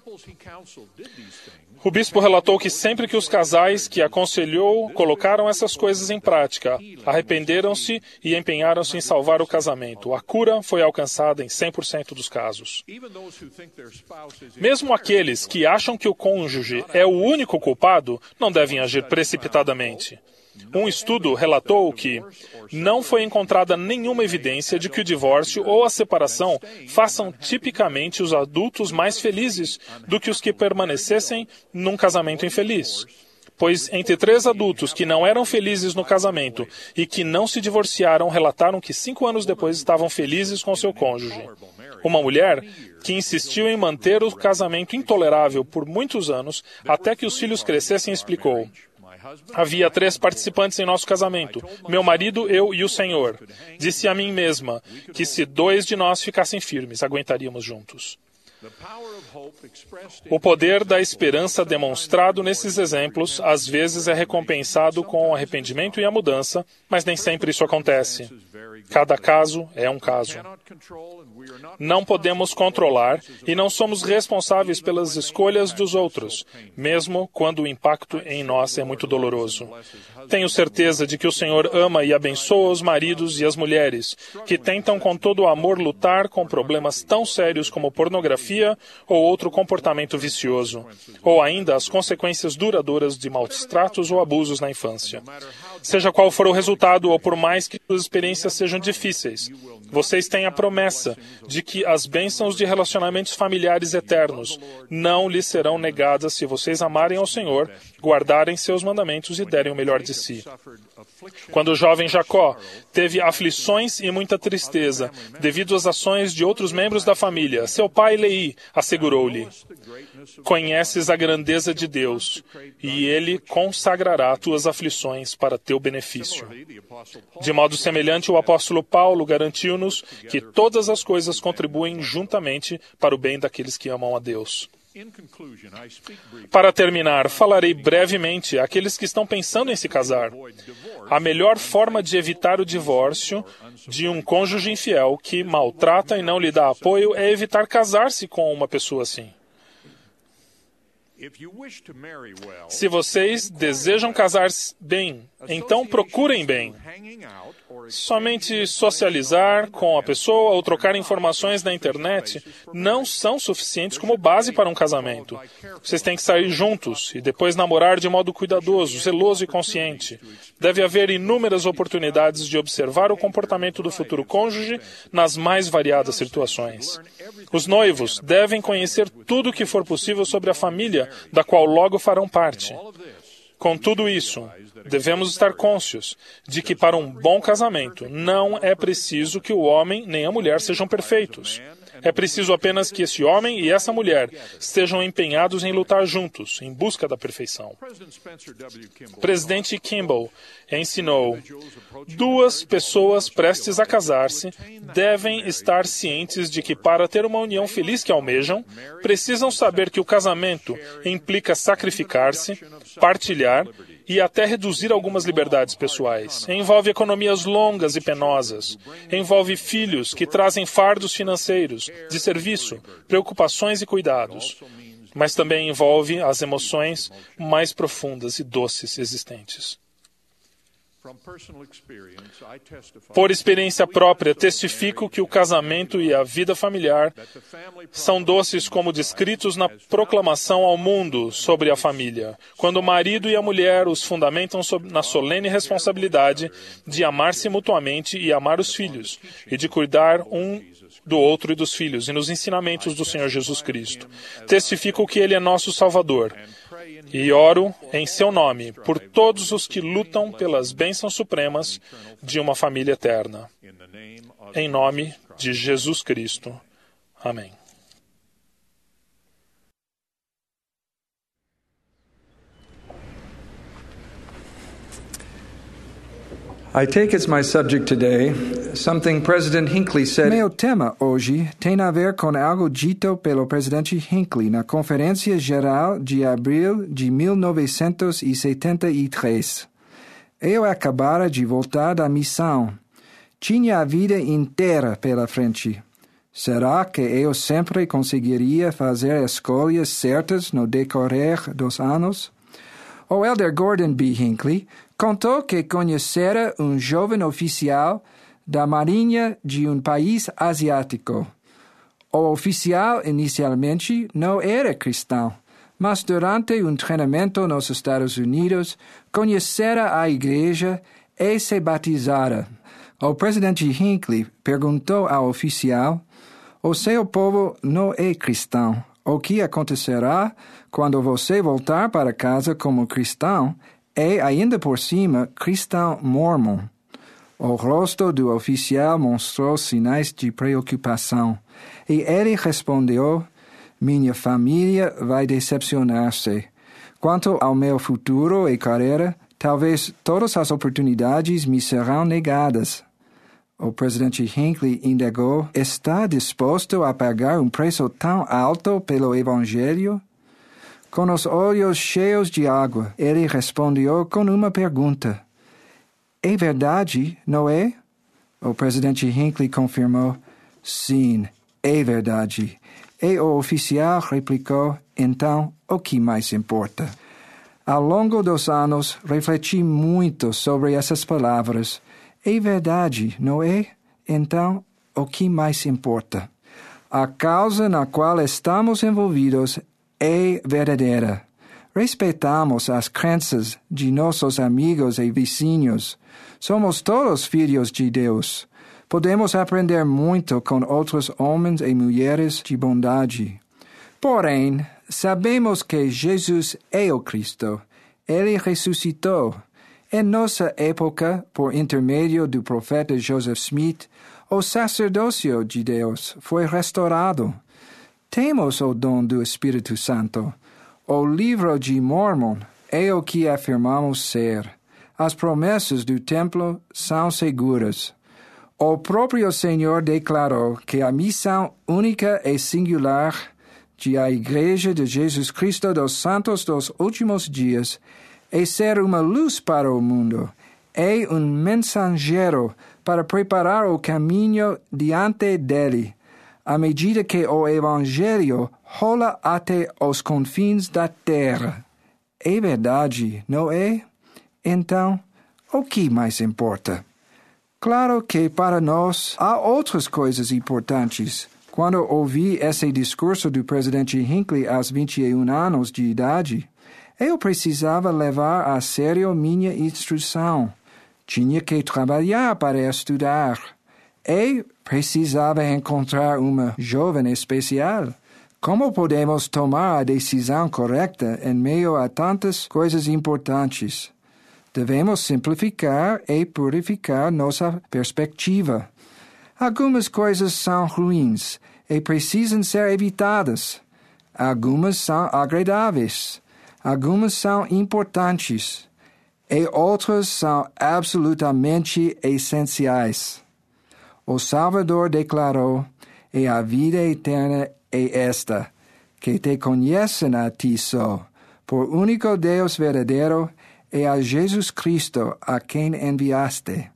O bispo relatou que sempre que os casais que aconselhou colocaram essas coisas em prática, arrependeram-se e empenharam-se em salvar o casamento. A cura foi alcançada em cem por cento dos casos. Mesmo aqueles que acham que o cônjuge é o único culpado, não devem agir precipitadamente. Um estudo relatou que não foi encontrada nenhuma evidência de que o divórcio ou a separação façam tipicamente os adultos mais felizes do que os que permanecessem num casamento infeliz. Pois entre três adultos que não eram felizes no casamento e que não se divorciaram relataram que cinco anos depois estavam felizes com seu cônjuge. Uma mulher que insistiu em manter o casamento intolerável por muitos anos até que os filhos crescessem explicou: havia três participantes em nosso casamento, meu marido, eu e o Senhor. Disse a mim mesma que se dois de nós ficassem firmes, aguentaríamos juntos. O poder da esperança demonstrado nesses exemplos às vezes é recompensado com o arrependimento e a mudança, mas nem sempre isso acontece. Cada caso é um caso. Não podemos controlar e não somos responsáveis pelas escolhas dos outros, mesmo quando o impacto em nós é muito doloroso. Tenho certeza de que o Senhor ama e abençoa os maridos e as mulheres que tentam com todo o amor lutar com problemas tão sérios como pornografia ou outro comportamento vicioso, ou ainda as consequências duradouras de maus tratos ou abusos na infância. Seja qual for o resultado, ou por mais que suas experiências sejam difíceis, vocês têm a promessa de que as bênçãos de relacionamentos familiares eternos não lhes serão negadas se vocês amarem ao Senhor, guardarem seus mandamentos e derem o melhor de si. Quando o jovem Jacó teve aflições e muita tristeza devido às ações de outros membros da família, seu pai Leí assegurou-lhe: "Conheces a grandeza de Deus, e Ele consagrará tuas aflições para teu benefício." De modo semelhante, o apóstolo Paulo garantiu-nos que todas as coisas contribuem juntamente para o bem daqueles que amam a Deus. Para terminar, falarei brevemente àqueles que estão pensando em se casar. A melhor forma de evitar o divórcio de um cônjuge infiel que maltrata e não lhe dá apoio é evitar casar-se com uma pessoa assim. Se vocês desejam casar bem, então procurem bem. Somente socializar com a pessoa ou trocar informações na internet não são suficientes como base para um casamento. Vocês têm que sair juntos e depois namorar de modo cuidadoso, zeloso e consciente. Deve haver inúmeras oportunidades de observar o comportamento do futuro cônjuge nas mais variadas situações. Os noivos devem conhecer tudo o que for possível sobre a família da qual logo farão parte. Com tudo isso, devemos estar cônscios de que para um bom casamento não é preciso que o homem nem a mulher sejam perfeitos. É preciso apenas que esse homem e essa mulher estejam empenhados em lutar juntos, em busca da perfeição. O presidente Kimball ensinou: duas pessoas prestes a casar-se devem estar cientes de que, para ter uma união feliz que almejam, precisam saber que o casamento implica sacrificar-se, partilhar e até reduzir algumas liberdades pessoais. Envolve economias longas e penosas. Envolve filhos que trazem fardos financeiros, de serviço, preocupações e cuidados. Mas também envolve as emoções mais profundas e doces existentes. Por experiência própria, testifico que o casamento e a vida familiar são doces como descritos na proclamação ao mundo sobre a família, quando o marido e a mulher os fundamentam na solene responsabilidade de amar-se mutuamente e amar os filhos, e de cuidar um do outro e dos filhos, e nos ensinamentos do Senhor Jesus Cristo. Testifico que Ele é nosso Salvador, e oro em seu nome por todos os que lutam pelas bênçãos supremas de uma família eterna. Em nome de Jesus Cristo. Amém. I take as my subject today something President Hinckley said. Meu tema hoje tem a ver com algo dito pelo presidente Hinckley na Conferência Geral de abril de mil novecentos e setenta e três. Eu acabara de voltar da missão. Tinha a vida inteira pela frente. Será que eu sempre conseguiria fazer escolhas certas no decorrer dos anos? O elder Gordon B. Hinckley contou que conhecera um jovem oficial da Marinha de um país asiático. O oficial inicialmente não era cristão, mas durante um treinamento nos Estados Unidos conhecera a igreja e se batizara. O presidente Hinckley perguntou ao oficial: "O seu povo não é cristão. O que acontecerá quando você voltar para casa como cristão e, ainda por cima, cristão mormon?" O rosto do oficial mostrou sinais de preocupação, e ele respondeu: "Minha família vai decepcionar-se. Quanto ao meu futuro e carreira, talvez todas as oportunidades me serão negadas." O presidente Hinckley indagou: está disposto a pagar um preço tão alto pelo Evangelho? Com os olhos cheios de água, ele respondeu com uma pergunta: é verdade, não é? O presidente Hinckley confirmou: sim, é verdade. E o oficial replicou: então, o que mais importa? Ao longo dos anos, refleti muito sobre essas palavras. É verdade, não é? Então, o que mais importa? A causa na qual estamos envolvidos é verdadeira. Respeitamos as crenças de nossos amigos e vizinhos. Somos todos filhos de Deus. Podemos aprender muito com outros homens e mulheres de bondade. Porém, sabemos que Jesus é o Cristo. Ele ressuscitou. Em nossa época, por intermédio do profeta Joseph Smith, o sacerdócio de Deus foi restaurado. Temos o dom do Espírito Santo. O livro de Mormon é o que afirmamos ser. As promessas do templo são seguras. O próprio Senhor declarou que a missão única e singular de a Igreja de Jesus Cristo dos Santos dos Últimos Dias é ser uma luz para o mundo, é um mensageiro para preparar o caminho diante dele, à medida que o Evangelho rola até os confins da terra. É verdade, não é? Então, o que mais importa? Claro que para nós há outras coisas importantes. Quando ouvi esse discurso do presidente Hinckley aos vinte e um anos de idade, eu precisava levar a sério minha instrução. Tinha que trabalhar para estudar. E precisava encontrar uma jovem especial. Como podemos tomar a decisão correta em meio a tantas coisas importantes? Devemos simplificar e purificar nossa perspectiva. Algumas coisas são ruins e precisam ser evitadas. Algumas são agradáveis. Algumas são importantes. E outras são absolutamente essenciais. O Salvador declarou: e a vida eterna é esta, que te conhecem a ti só, por único Deus verdadeiro, e a Jesus Cristo, a quem enviaste.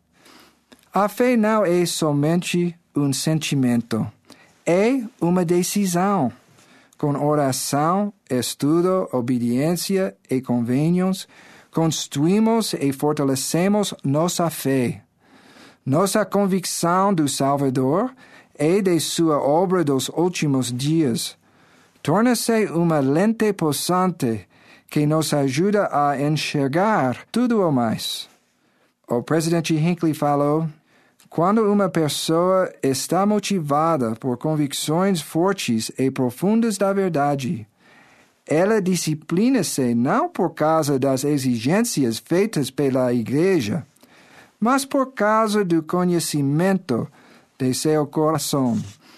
A fé não é somente um sentimento, é uma decisão. Com oração, estudo, obediência e convênios, construímos e fortalecemos nossa fé. Nossa convicção do Salvador e de sua obra dos últimos dias torna-se uma lente possante que nos ajuda a enxergar tudo o mais. O presidente Hinckley falou: quando uma pessoa está motivada por convicções fortes e profundas da verdade, ela disciplina-se não por causa das exigências feitas pela Igreja, mas por causa do conhecimento de seu coração.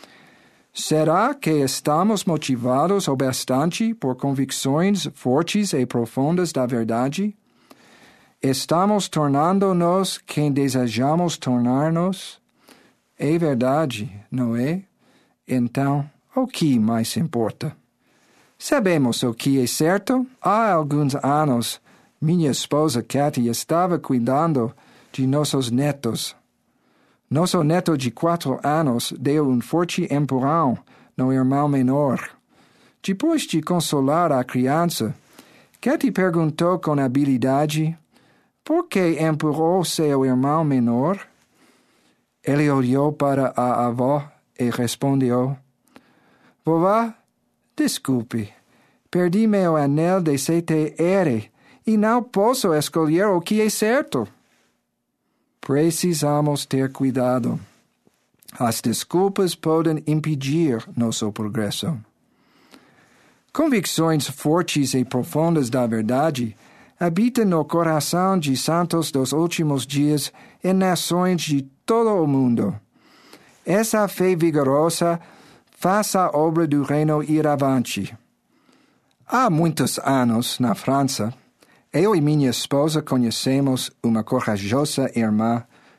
Será que estamos motivados o bastante por convicções fortes e profundas da verdade? Estamos tornando-nos quem desejamos tornar-nos? É verdade, não é? Então, o que mais importa? Sabemos o que é certo? Há alguns anos, minha esposa Kathy estava cuidando de nossos netos. Nosso neto de quatro anos deu um forte empurrão no irmão menor. Depois de consolar a criança, Kathy perguntou com habilidade: por que empurrou seu irmão menor? Ele olhou para a avó e respondeu: vovó, desculpe, perdi meu anel de C T R e não posso escolher o que é certo. Precisamos ter cuidado. As desculpas podem impedir nosso progresso. Convicções fortes e profundas da verdade habitam no coração de santos dos últimos dias em nações de todo o mundo. Essa fé vigorosa faz a obra do reino ir avante. Há muitos anos, na França, eu e minha esposa conhecemos uma corajosa irmã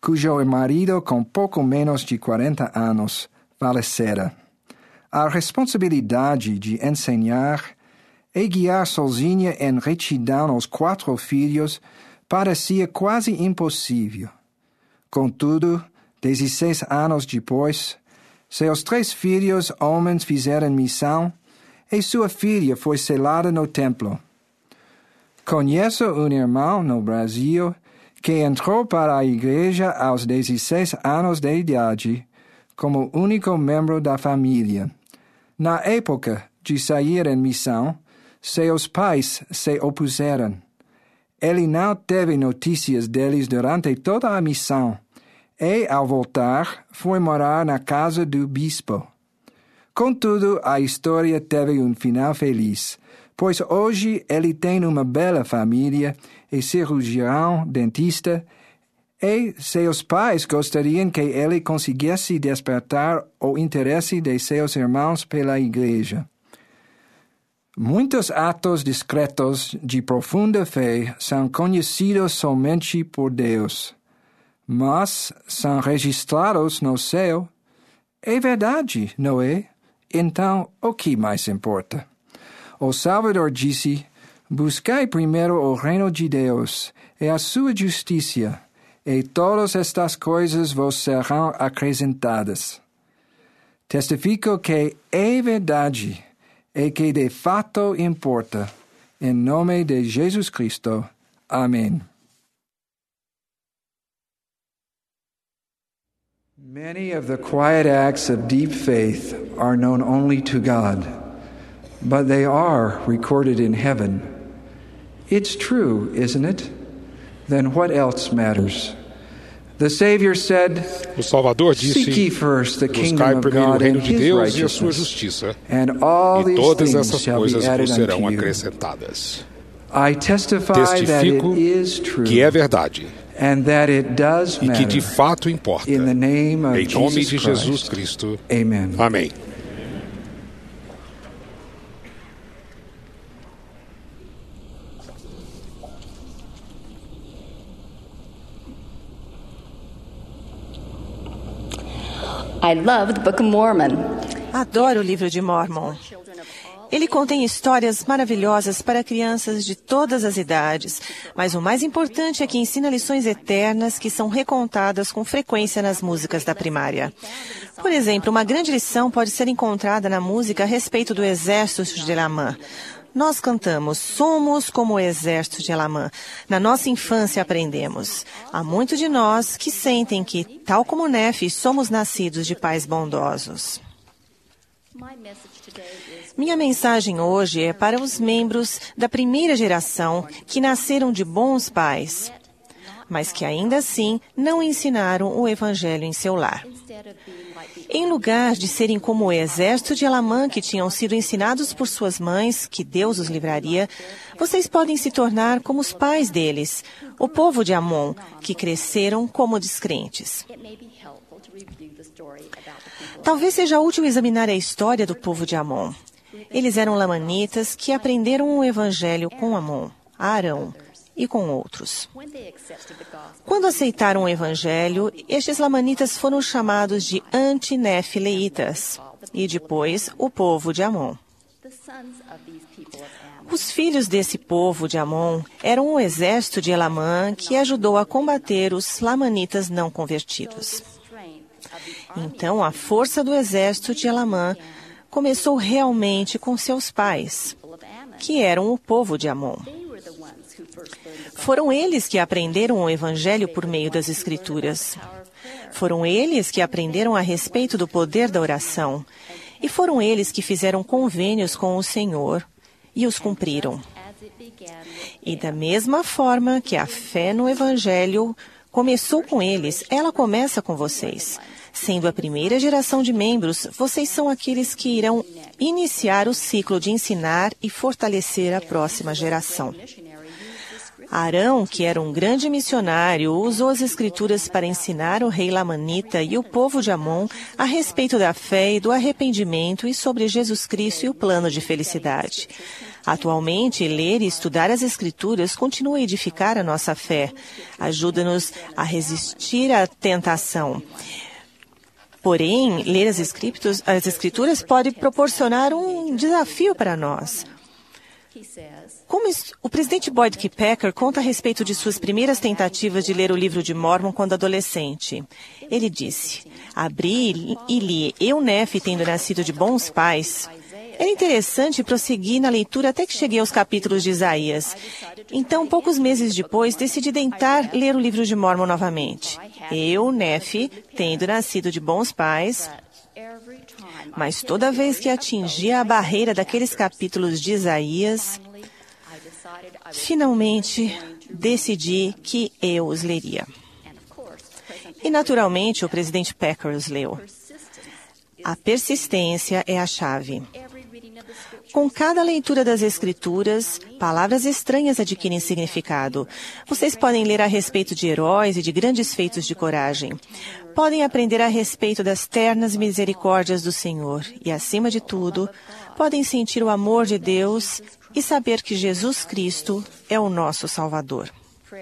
cujo marido, com pouco menos de quarenta anos, falecera. A responsabilidade de ensinar e guiar sozinha em retidão os quatro filhos parecia quase impossível. Contudo, dezesseis anos depois, seus três filhos homens fizeram missão e sua filha foi selada no templo. Conheço um irmão no Brasil que entrou para a igreja aos dezesseis anos de idade, como único membro da família. Na época de sair em missão, seus pais se opuseram. Ele não teve notícias deles durante toda a missão e, ao voltar, foi morar na casa do bispo. Contudo, a história teve um final feliz, pois hoje ele tem uma bela família e cirurgião, dentista, e seus pais gostariam que ele conseguisse despertar o interesse de seus irmãos pela igreja. Muitos atos discretos de profunda fé são conhecidos somente por Deus, mas são registrados no céu. É verdade, não é? Então, o que mais importa? O Salvador disse: buscai primeiro o reino de Deus e a sua justiça, e todas estas coisas vos serão acrescentadas. Testifico que é verdade e que de fato importa. Em nome de Jesus Cristo. Amém. Many of the quiet acts of deep faith are known only to God, but they are recorded in heaven. It's true, isn't it? Then what else matters? The Savior said, o Salvador disse, Seek ye first the buscai kingdom of primeiro o God reino and de his Deus e a sua righteousness, justiça, and all e these todas things essas shall be coisas added vos serão unto you. acrescentadas. I testify that it Testifico is true, que é verdade and that it does e que de matter. fato importa. In the name of Em nome Jesus de Jesus Christ. Cristo. Amen. Amém. I love the Book of Mormon. Adoro o livro de Mormon. Ele contém histórias maravilhosas para crianças de todas as idades, mas o mais importante é que ensina lições eternas que são recontadas com frequência nas músicas da primária. Por exemplo, uma grande lição pode ser encontrada na música a respeito do exército de Elamã. Nós cantamos, somos como o exército de Elamã. Na nossa infância aprendemos. Há muitos de nós que sentem que, tal como Nefe, somos nascidos de pais bondosos. Minha mensagem hoje é para os membros da primeira geração que nasceram de bons pais, mas que ainda assim não ensinaram o Evangelho em seu lar. Em lugar de serem como o exército de Elamã, que tinham sido ensinados por suas mães, que Deus os livraria, vocês podem se tornar como os pais deles, o povo de Amon, que cresceram como descrentes. Talvez seja útil examinar a história do povo de Amon. Eles eram lamanitas que aprenderam o Evangelho com Amon, Arão e com outros. Quando aceitaram o Evangelho, estes lamanitas foram chamados de antinefileitas e depois o povo de Amon. Os filhos desse povo de Amon eram o exército de Elamã que ajudou a combater os lamanitas não convertidos. Então, a força do exército de Elamã começou realmente com seus pais, que eram o povo de Amon. Foram eles que aprenderam o Evangelho por meio das Escrituras. Foram eles que aprenderam a respeito do poder da oração. E foram eles que fizeram convênios com o Senhor e os cumpriram. E da mesma forma que a fé no Evangelho começou com eles, ela começa com vocês. Sendo a primeira geração de membros, vocês são aqueles que irão iniciar o ciclo de ensinar e fortalecer a próxima geração. Arão, que era um grande missionário, usou as Escrituras para ensinar o rei Lamanita e o povo de Amon a respeito da fé e do arrependimento e sobre Jesus Cristo e o plano de felicidade. Atualmente, ler e estudar as Escrituras continua a edificar a nossa fé, ajuda-nos a resistir à tentação. Porém, ler as escrituras, as escrituras pode proporcionar um desafio para nós. Como o presidente Boyd K. Packer conta a respeito de suas primeiras tentativas de ler o livro de Mórmon quando adolescente. Ele disse, abri e li Eu, Nefe, tendo nascido de bons pais. Era interessante prosseguir na leitura até que cheguei aos capítulos de Isaías. Então, poucos meses depois, decidi tentar ler o livro de Mórmon novamente. Eu, Nefe, tendo nascido de bons pais, mas toda vez que atingia a barreira daqueles capítulos de Isaías, finalmente decidi que eu os leria. E, naturalmente, o presidente Packer os leu. A persistência é a chave. Com cada leitura das Escrituras, palavras estranhas adquirem significado. Vocês podem ler a respeito de heróis e de grandes feitos de coragem. Podem aprender a respeito das ternas misericórdias do Senhor. E, acima de tudo, podem sentir o amor de Deus e saber que Jesus Cristo é o nosso Salvador.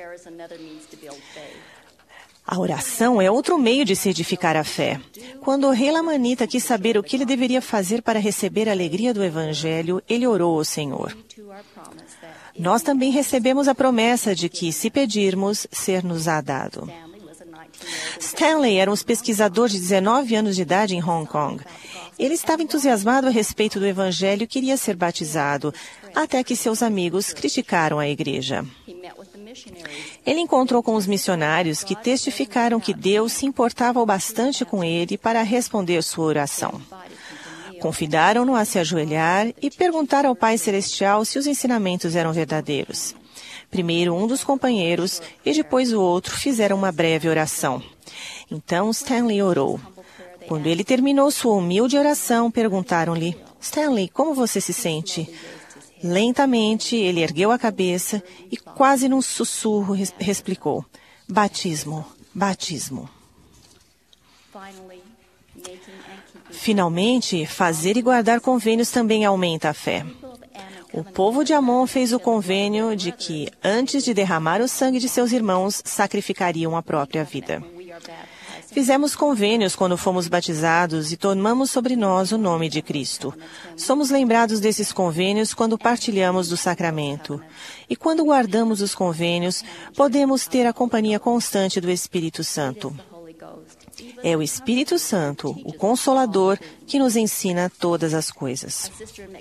A oração é outro meio de se edificar a fé. Quando o rei Lamanita quis saber o que ele deveria fazer para receber a alegria do Evangelho, ele orou ao Senhor. Nós também recebemos a promessa de que, se pedirmos, ser-nos-á dado. Stanley era um pesquisador de dezenove anos de idade em Hong Kong. Ele estava entusiasmado a respeito do Evangelho e queria ser batizado, até que seus amigos criticaram a igreja. Ele encontrou com os missionários que testificaram que Deus se importava o bastante com ele para responder sua oração. Convidaram-no a se ajoelhar e perguntar ao Pai Celestial se os ensinamentos eram verdadeiros. Primeiro um dos companheiros e depois o outro fizeram uma breve oração. Então Stanley orou. Quando ele terminou sua humilde oração, perguntaram-lhe, Stanley, como você se sente? Lentamente, ele ergueu a cabeça e, quase num sussurro, explicou, batismo, batismo. Finalmente, fazer e guardar convênios também aumenta a fé. O povo de Amon fez o convênio de que, antes de derramar o sangue de seus irmãos, sacrificariam a própria vida. Fizemos convênios quando fomos batizados e tomamos sobre nós o nome de Cristo. Somos lembrados desses convênios quando partilhamos do sacramento. E quando guardamos os convênios, podemos ter a companhia constante do Espírito Santo. É o Espírito Santo, o Consolador, que nos ensina todas as coisas.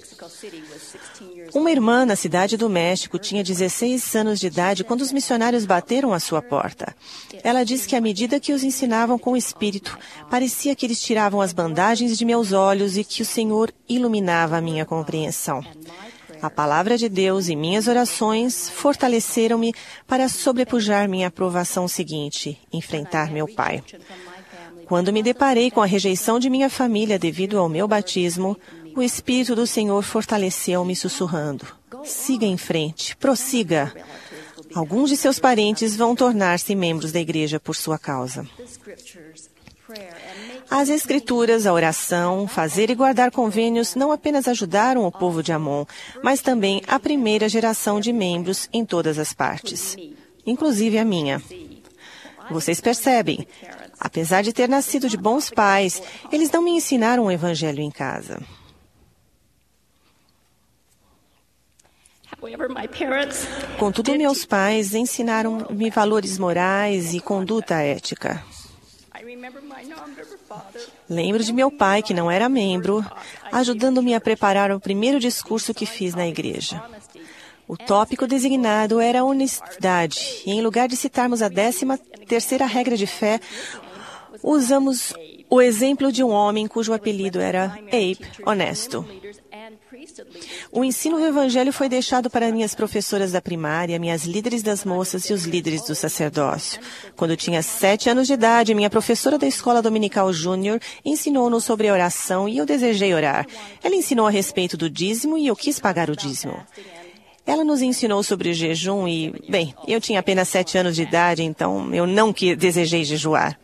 Uma irmã na cidade do México tinha dezesseis anos de idade quando os missionários bateram à sua porta. Ela diz que à medida que os ensinavam com o Espírito, parecia que eles tiravam as bandagens de meus olhos e que o Senhor iluminava a minha compreensão. A palavra de Deus e minhas orações fortaleceram-me para sobrepujar minha aprovação seguinte, enfrentar meu pai. Quando me deparei com a rejeição de minha família devido ao meu batismo, o Espírito do Senhor fortaleceu-me sussurrando, siga em frente, prossiga. Alguns de seus parentes vão tornar-se membros da igreja por sua causa. As Escrituras, a oração, fazer e guardar convênios não apenas ajudaram o povo de Amon, mas também a primeira geração de membros em todas as partes, inclusive a minha. Vocês percebem, apesar de ter nascido de bons pais, eles não me ensinaram o Evangelho em casa. Contudo, meus pais ensinaram-me valores morais e conduta ética. Lembro de meu pai, que não era membro, ajudando-me a preparar o primeiro discurso que fiz na igreja. O tópico designado era a honestidade, e em lugar de citarmos a décima terceira regra de fé, usamos o exemplo de um homem cujo apelido era Abe, honesto. O ensino do Evangelho foi deixado para minhas professoras da primária, minhas líderes das moças e os líderes do sacerdócio. Quando tinha sete anos de idade, minha professora da escola dominical júnior ensinou-nos sobre a oração e eu desejei orar. Ela ensinou a respeito do dízimo e eu quis pagar o dízimo. Ela nos ensinou sobre o jejum e, bem, eu tinha apenas sete anos de idade, então eu não que desejei jejuar.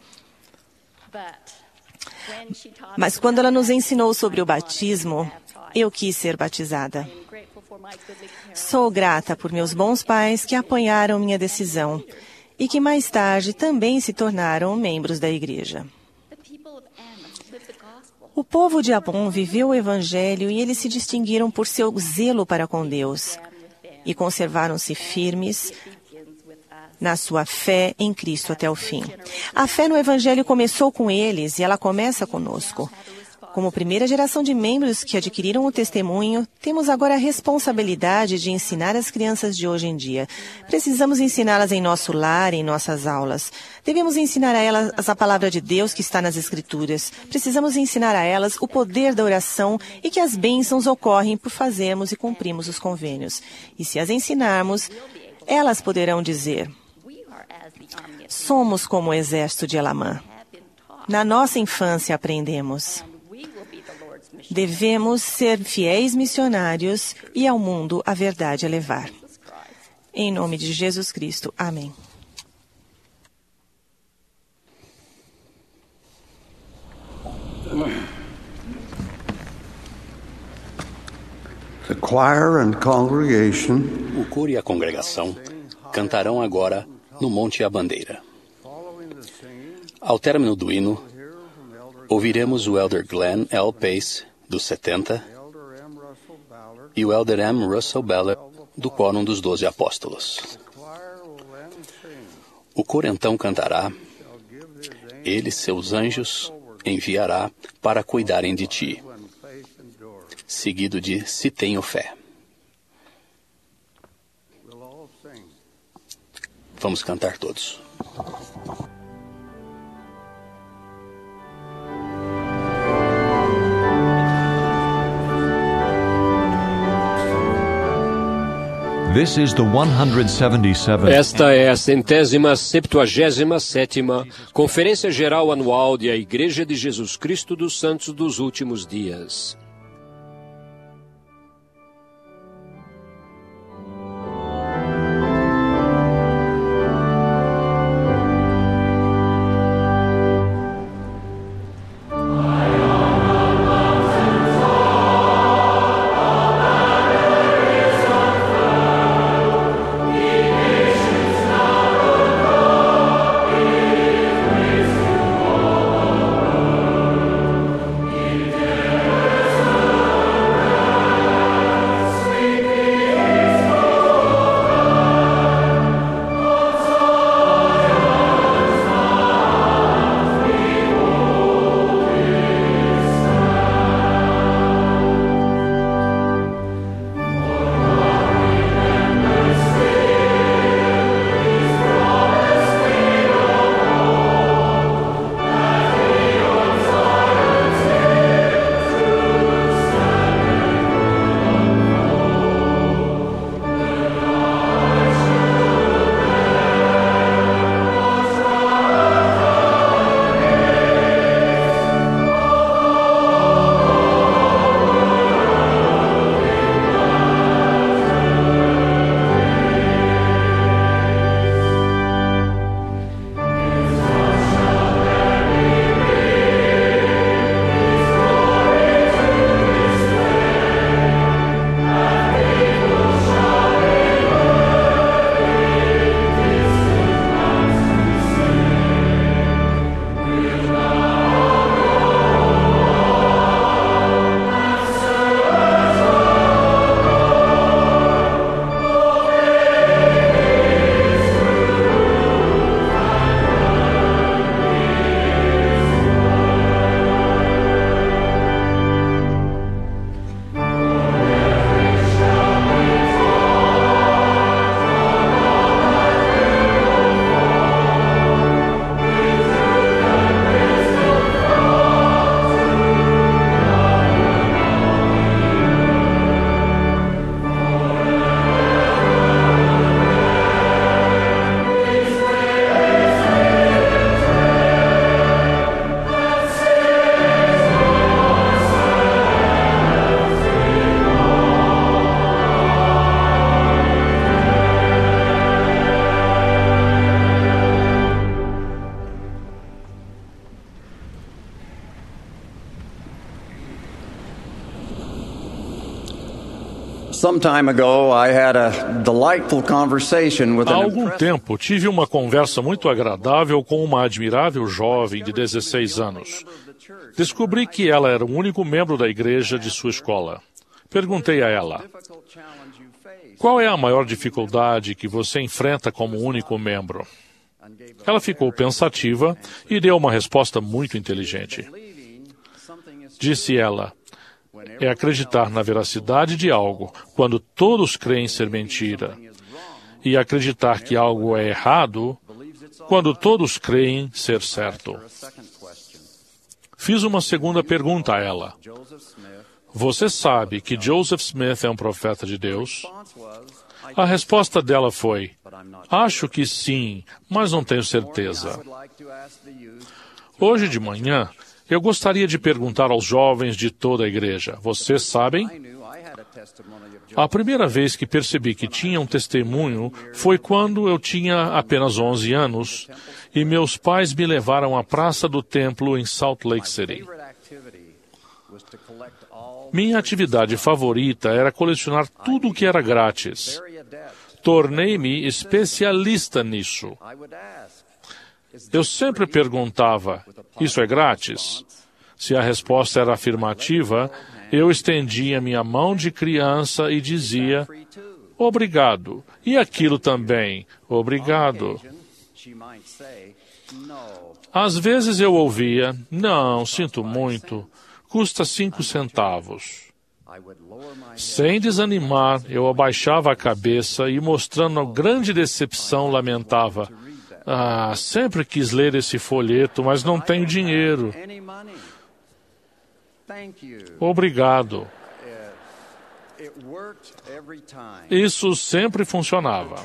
Mas quando ela nos ensinou sobre o batismo, eu quis ser batizada. Sou grata por meus bons pais que apoiaram minha decisão e que mais tarde também se tornaram membros da igreja. O povo de Amon viveu o Evangelho e eles se distinguiram por seu zelo para com Deus e conservaram-se firmes na sua fé em Cristo até o fim. A fé no Evangelho começou com eles e ela começa conosco. Como primeira geração de membros que adquiriram o testemunho, temos agora a responsabilidade de ensinar as crianças de hoje em dia. Precisamos ensiná-las em nosso lar, em nossas aulas. Devemos ensinar a elas a palavra de Deus que está nas Escrituras. Precisamos ensinar a elas o poder da oração e que as bênçãos ocorrem por fazermos e cumprirmos os convênios. E se as ensinarmos, elas poderão dizer: somos como o exército de Elamã. Na nossa infância aprendemos. Devemos ser fiéis missionários e ao mundo a verdade a levar. Em nome de Jesus Cristo. Amém. The choir and congregation O coro e a congregação cantarão agora no Monte a Bandeira. Ao término do hino, ouviremos o Elder Glenn L. Pace, do setenta, e o Elder M. Russell Ballard, do Quórum dos Doze Apóstolos. O coro então cantará: Ele seus anjos enviará para cuidarem de ti, seguido de Se Tenho Fé. Vamos cantar todos. This is the one hundred seventy-seventh. Esta é a centésima septuagésima sétima Conferência Geral Anual de a Igreja de Jesus Cristo dos Santos dos Últimos Dias. Yes. Some time ago, I had a delightful conversation with Há an algum tempo, tive uma conversa muito agradável com uma admirável jovem de dezesseis anos. Descobri que ela era o único membro da igreja de sua escola. Perguntei a ela: qual é a maior dificuldade que você enfrenta como único membro? Ela ficou pensativa e deu uma resposta muito inteligente. Disse ela: é acreditar na veracidade de algo quando todos creem ser mentira, e acreditar que algo é errado quando todos creem ser certo. Fiz uma segunda pergunta a ela: você sabe que Joseph Smith é um profeta de Deus? A resposta dela foi: acho que sim, mas não tenho certeza. Hoje de manhã, eu gostaria de perguntar aos jovens de toda a igreja: vocês sabem? A primeira vez que percebi que tinha um testemunho foi quando eu tinha apenas onze anos e meus pais me levaram à praça do templo em Salt Lake City. Minha atividade favorita era colecionar tudo o que era grátis. Tornei-me especialista nisso. Eu sempre perguntava: isso é grátis? Se a resposta era afirmativa, eu estendia minha mão de criança e dizia: obrigado. E aquilo também: obrigado. Às vezes eu ouvia: não, sinto muito, custa cinco centavos. Sem desanimar, eu abaixava a cabeça e, mostrando grande decepção, lamentava: ah, sempre quis ler esse folheto, mas não tenho dinheiro. Obrigado. Isso sempre funcionava.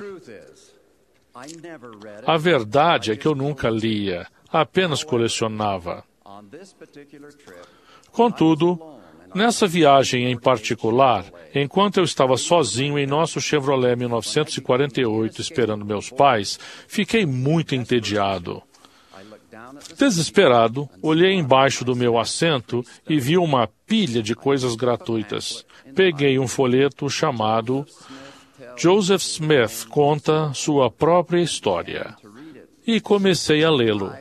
A verdade é que eu nunca lia, apenas colecionava. Contudo, nessa viagem em particular, enquanto eu estava sozinho em nosso Chevrolet mil novecentos e quarenta e oito esperando meus pais, fiquei muito entediado. Desesperado, olhei embaixo do meu assento e vi uma pilha de coisas gratuitas. Peguei um folheto chamado Joseph Smith Conta Sua Própria História e comecei a lê-lo.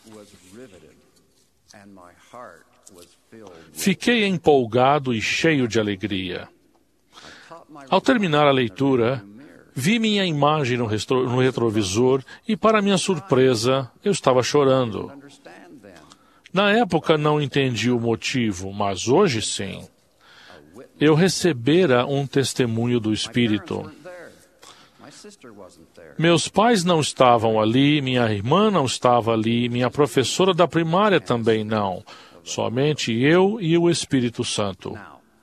Fiquei empolgado e cheio de alegria. Ao terminar a leitura, vi minha imagem no, retro, no retrovisor e, para minha surpresa, eu estava chorando. Na época não entendi o motivo, mas hoje sim. Eu recebera um testemunho do Espírito. Meus pais não estavam ali, minha irmã não estava ali, minha professora da primária também não. Somente eu e o Espírito Santo.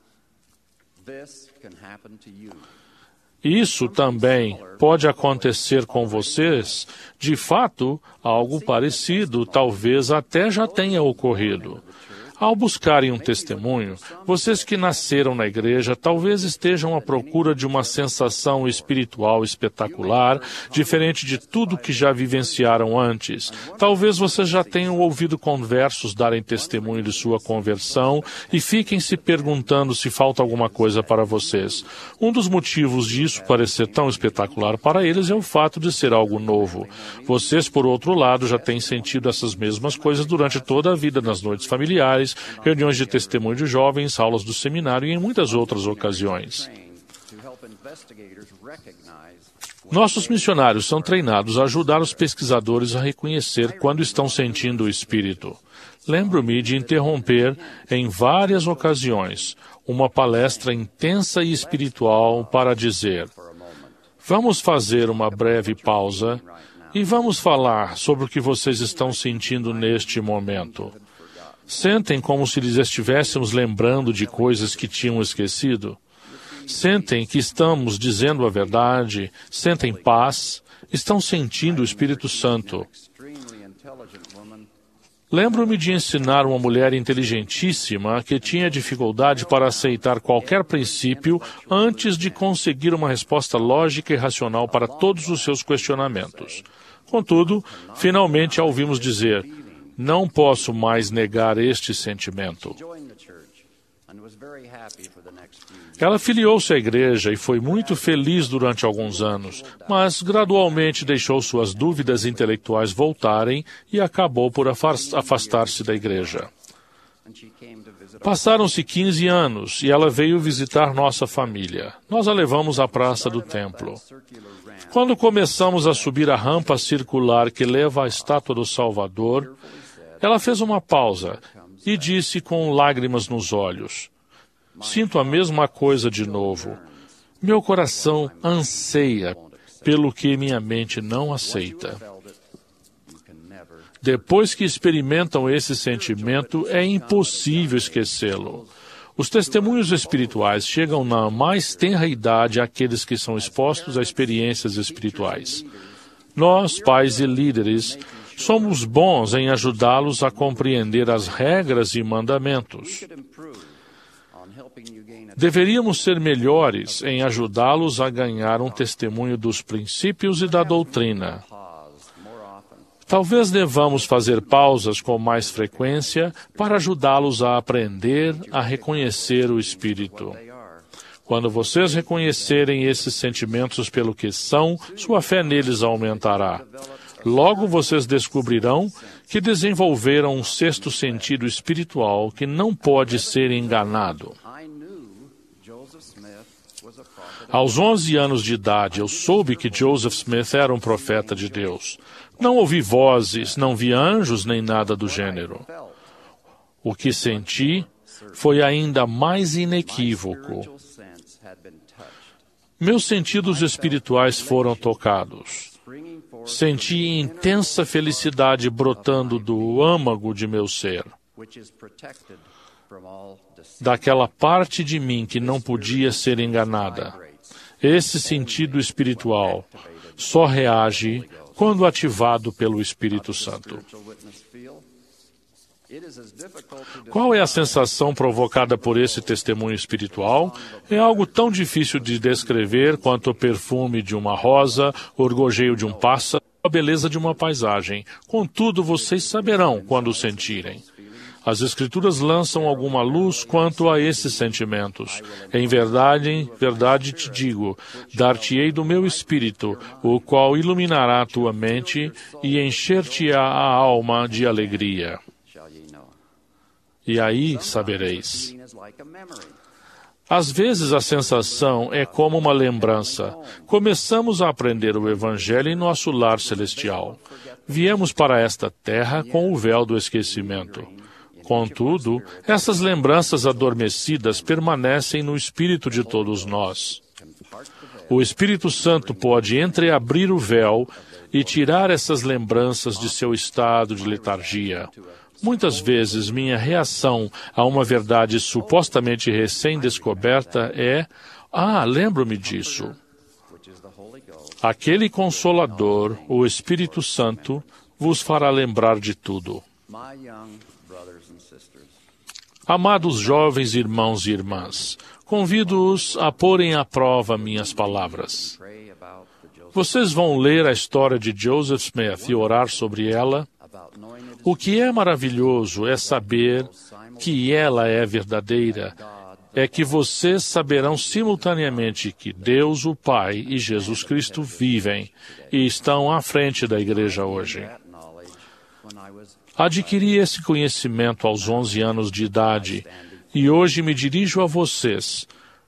Isso também pode acontecer com vocês. De fato, algo parecido talvez até já tenha ocorrido. Ao buscarem um testemunho, vocês que nasceram na igreja talvez estejam à procura de uma sensação espiritual espetacular, diferente de tudo que já vivenciaram antes. Talvez vocês já tenham ouvido conversos darem testemunho de sua conversão e fiquem se perguntando se falta alguma coisa para vocês. Um dos motivos disso parecer tão espetacular para eles é o fato de ser algo novo. Vocês, por outro lado, já têm sentido essas mesmas coisas durante toda a vida nas noites familiares, reuniões de testemunho de jovens, aulas do seminário e em muitas outras ocasiões. Nossos missionários são treinados a ajudar os pesquisadores a reconhecer quando estão sentindo o Espírito. Lembro-me de interromper, em várias ocasiões, uma palestra intensa e espiritual para dizer: vamos fazer uma breve pausa e vamos falar sobre o que vocês estão sentindo neste momento. Sentem como se lhes estivéssemos lembrando de coisas que tinham esquecido. Sentem que estamos dizendo a verdade, sentem paz, estão sentindo o Espírito Santo. Lembro-me de ensinar uma mulher inteligentíssima que tinha dificuldade para aceitar qualquer princípio antes de conseguir uma resposta lógica e racional para todos os seus questionamentos. Contudo, finalmente a ouvimos dizer: não posso mais negar este sentimento. Ela filiou-se à igreja e foi muito feliz durante alguns anos, mas gradualmente deixou suas dúvidas intelectuais voltarem e acabou por afastar-se da igreja. Passaram-se quinze anos e ela veio visitar nossa família. Nós a levamos à praça do templo. Quando começamos a subir a rampa circular que leva à estátua do Salvador, ela fez uma pausa e disse com lágrimas nos olhos: "Sinto a mesma coisa de novo. Meu coração anseia pelo que minha mente não aceita." Depois que experimentam esse sentimento, é impossível esquecê-lo. Os testemunhos espirituais chegam na mais tenra idade àqueles que são expostos a experiências espirituais. Nós, pais e líderes, somos bons em ajudá-los a compreender as regras e mandamentos. Deveríamos ser melhores em ajudá-los a ganhar um testemunho dos princípios e da doutrina. Talvez devamos fazer pausas com mais frequência para ajudá-los a aprender a reconhecer o Espírito. Quando vocês reconhecerem esses sentimentos pelo que são, sua fé neles aumentará. Logo vocês descobrirão que desenvolveram um sexto sentido espiritual que não pode ser enganado. Aos onze anos de idade, eu soube que Joseph Smith era um profeta de Deus. Não ouvi vozes, não vi anjos, nem nada do gênero. O que senti foi ainda mais inequívoco. Meus sentidos espirituais foram tocados. Senti intensa felicidade brotando do âmago de meu ser, daquela parte de mim que não podia ser enganada. Esse sentido espiritual só reage quando ativado pelo Espírito Santo. Qual é a sensação provocada por esse testemunho espiritual? É algo tão difícil de descrever quanto o perfume de uma rosa, o orgojeio de um pássaro, a beleza de uma paisagem. Contudo, vocês saberão quando o sentirem. As Escrituras lançam alguma luz quanto a esses sentimentos. Em verdade, em verdade te digo, dar-te-ei do meu Espírito, o qual iluminará a tua mente e encher-te-á a alma de alegria. E aí sabereis. Às vezes a sensação é como uma lembrança. Começamos a aprender o Evangelho em nosso lar celestial. Viemos para esta terra com o véu do esquecimento. Contudo, essas lembranças adormecidas permanecem no espírito de todos nós. O Espírito Santo pode entreabrir o véu e tirar essas lembranças de seu estado de letargia. Muitas vezes, minha reação a uma verdade supostamente recém-descoberta é: ah, lembro-me disso. Aquele Consolador, o Espírito Santo, vos fará lembrar de tudo. Amados jovens irmãos e irmãs, convido-os a porem à prova minhas palavras. Vocês vão ler a história de Joseph Smith e orar sobre ela. O que é maravilhoso é saber que ela é verdadeira. É que vocês saberão simultaneamente que Deus, o Pai e Jesus Cristo vivem e estão à frente da igreja hoje. Adquiri esse conhecimento aos onze anos de idade e hoje me dirijo a vocês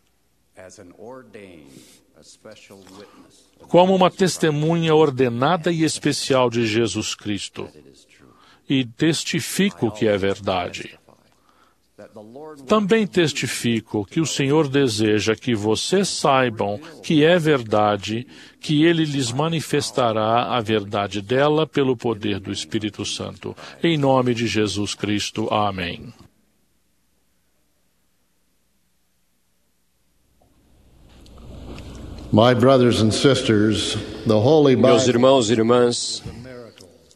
como uma testemunha ordenada e especial de Jesus Cristo e testifico que é verdade. Também testifico que o Senhor deseja que vocês saibam que é verdade, que Ele lhes manifestará a verdade dela pelo poder do Espírito Santo. Em nome de Jesus Cristo. Amém. My brothers and sisters, the Holy Bible... Meus irmãos e irmãs,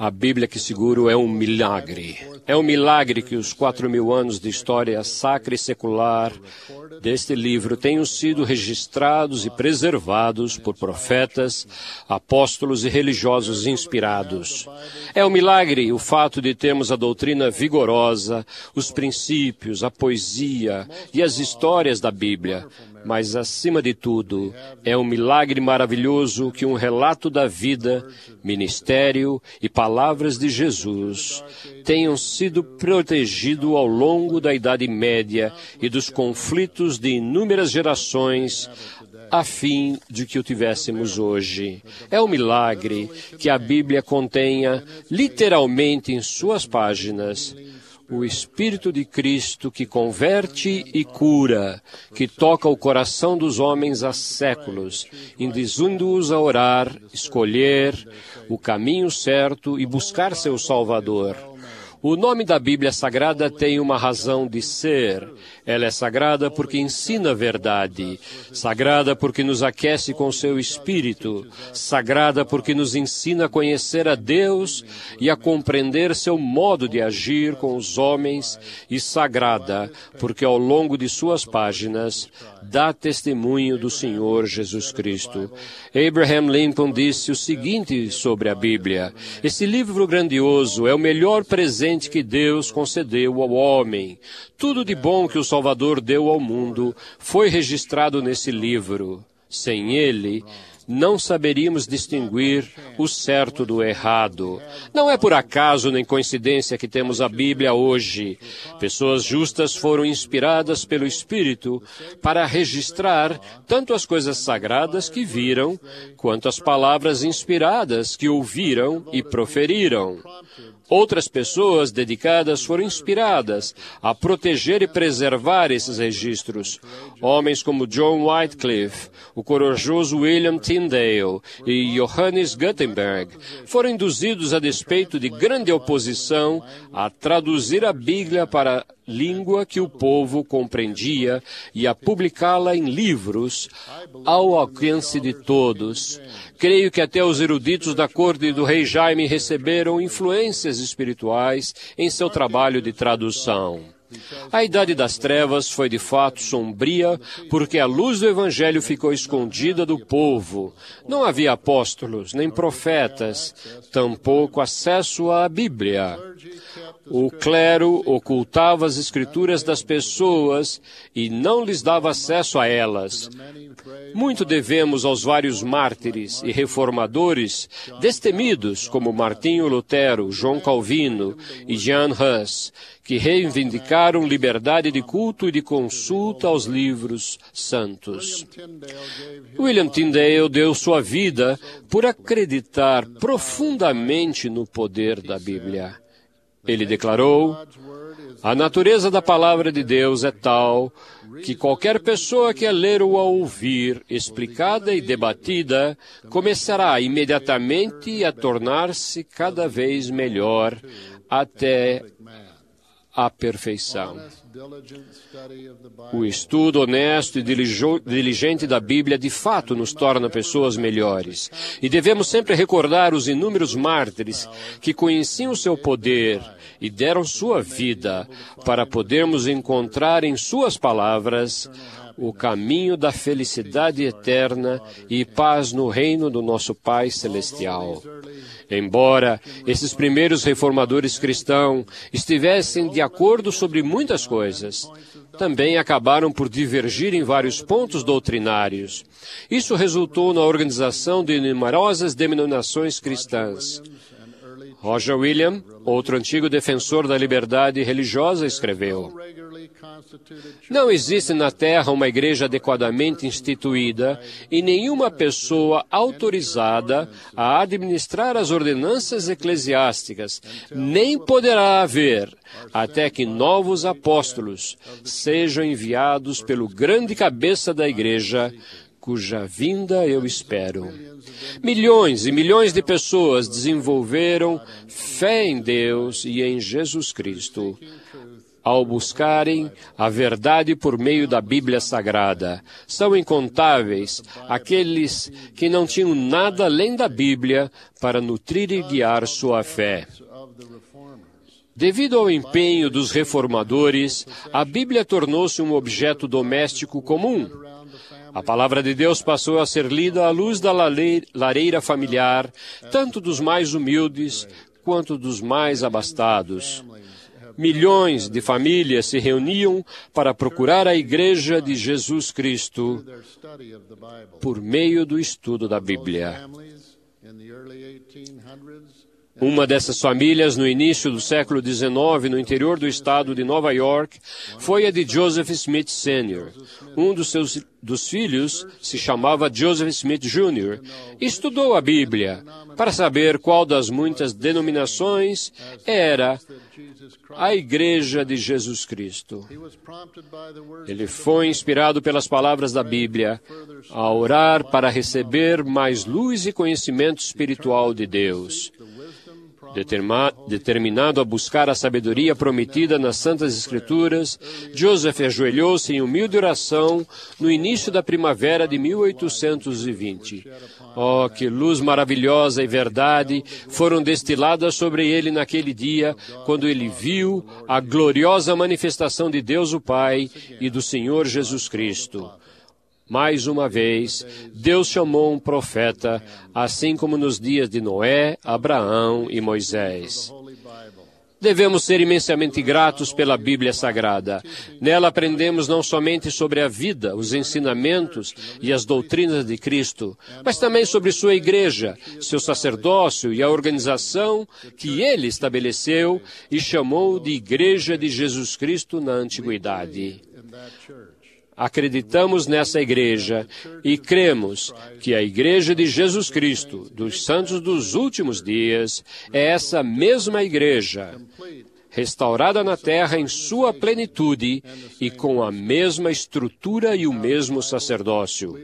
A Bíblia que seguro é um milagre. É um milagre que os quatro mil anos de história sacra e secular deste livro tenham sido registrados e preservados por profetas, apóstolos e religiosos inspirados. É um milagre o fato de termos a doutrina vigorosa, os princípios, a poesia e as histórias da Bíblia. Mas, acima de tudo, é um milagre maravilhoso que um relato da vida, ministério e palavras de Jesus tenham sido protegidos ao longo da Idade Média e dos conflitos de inúmeras gerações, a fim de que o tivéssemos hoje. É um milagre que a Bíblia contenha, literalmente em suas páginas, o Espírito de Cristo que converte e cura, que toca o coração dos homens há séculos, induzindo-os a orar, escolher o caminho certo e buscar seu Salvador. O nome da Bíblia Sagrada tem uma razão de ser. Ela é sagrada porque ensina a verdade, sagrada porque nos aquece com seu Espírito, sagrada porque nos ensina a conhecer a Deus e a compreender seu modo de agir com os homens, e sagrada porque ao longo de suas páginas dá testemunho do Senhor Jesus Cristo. Abraham Lincoln disse o seguinte sobre a Bíblia: esse livro grandioso é o melhor presente que Deus concedeu ao homem. Tudo de bom que o Salvador deu ao mundo foi registrado nesse livro. Sem ele, não saberíamos distinguir o certo do errado. Não é por acaso nem coincidência que temos a Bíblia hoje. Pessoas justas foram inspiradas pelo Espírito para registrar tanto as coisas sagradas que viram, quanto as palavras inspiradas que ouviram e proferiram. Outras pessoas dedicadas foram inspiradas a proteger e preservar esses registros. Homens como John Wycliffe, o corajoso William Tyndale e Johannes Gutenberg foram induzidos, a despeito de grande oposição, a traduzir a Bíblia para a língua que o povo compreendia e a publicá-la em livros ao alcance de todos. Creio que até os eruditos da corte do rei Jaime receberam influências espirituais em seu trabalho de tradução. A Idade das Trevas foi de fato sombria, porque a luz do Evangelho ficou escondida do povo. Não havia apóstolos, nem profetas, tampouco acesso à Bíblia. O clero ocultava as escrituras das pessoas e não lhes dava acesso a elas. Muito devemos aos vários mártires e reformadores destemidos, como Martinho Lutero, João Calvino e Jan Hus, que reivindicaram liberdade de culto e de consulta aos livros santos. William Tyndale deu sua vida por acreditar profundamente no poder da Bíblia. Ele declarou: a natureza da palavra de Deus é tal que qualquer pessoa que a ler ou a ouvir, explicada e debatida, começará imediatamente a tornar-se cada vez melhor até a perfeição. O estudo honesto e diligente da Bíblia de fato nos torna pessoas melhores. E devemos sempre recordar os inúmeros mártires que conheciam seu poder e deram sua vida para podermos encontrar em suas palavras o caminho da felicidade eterna e paz no reino do nosso Pai Celestial. Embora esses primeiros reformadores cristãos estivessem de acordo sobre muitas coisas, também acabaram por divergir em vários pontos doutrinários. Isso resultou na organização de numerosas denominações cristãs. Roger Williams, outro antigo defensor da liberdade religiosa, escreveu: não existe na Terra uma igreja adequadamente instituída e nenhuma pessoa autorizada a administrar as ordenanças eclesiásticas, nem poderá haver, até que novos apóstolos sejam enviados pelo grande cabeça da igreja, cuja vinda eu espero. Milhões e milhões de pessoas desenvolveram fé em Deus e em Jesus Cristo, ao buscarem a verdade por meio da Bíblia Sagrada. São incontáveis aqueles que não tinham nada além da Bíblia para nutrir e guiar sua fé. Devido ao empenho dos reformadores, a Bíblia tornou-se um objeto doméstico comum. A palavra de Deus passou a ser lida à luz da lareira familiar, tanto dos mais humildes quanto dos mais abastados. Milhões de famílias se reuniam para procurar a Igreja de Jesus Cristo por meio do estudo da Bíblia. Uma dessas famílias, no início do século dezenove, no interior do estado de Nova York, foi a de Joseph Smith Sênior Um dos seus dos filhos se chamava Joseph Smith Júnior e estudou a Bíblia para saber qual das muitas denominações era a Igreja de Jesus Cristo. Ele foi inspirado pelas palavras da Bíblia a orar para receber mais luz e conhecimento espiritual de Deus. Determa, determinado a buscar a sabedoria prometida nas Santas Escrituras, Joseph ajoelhou-se em humilde oração no início da primavera de mil oitocentos e vinte. Oh, que luz maravilhosa e verdade foram destiladas sobre ele naquele dia, quando ele viu a gloriosa manifestação de Deus o Pai e do Senhor Jesus Cristo. Mais uma vez, Deus chamou um profeta, assim como nos dias de Noé, Abraão e Moisés. Devemos ser imensamente gratos pela Bíblia Sagrada. Nela aprendemos não somente sobre a vida, os ensinamentos e as doutrinas de Cristo, mas também sobre sua igreja, seu sacerdócio e a organização que ele estabeleceu e chamou de Igreja de Jesus Cristo na Antiguidade. Acreditamos nessa igreja e cremos que a Igreja de Jesus Cristo, dos Santos dos Últimos Dias, é essa mesma igreja, restaurada na terra em sua plenitude e com a mesma estrutura e o mesmo sacerdócio.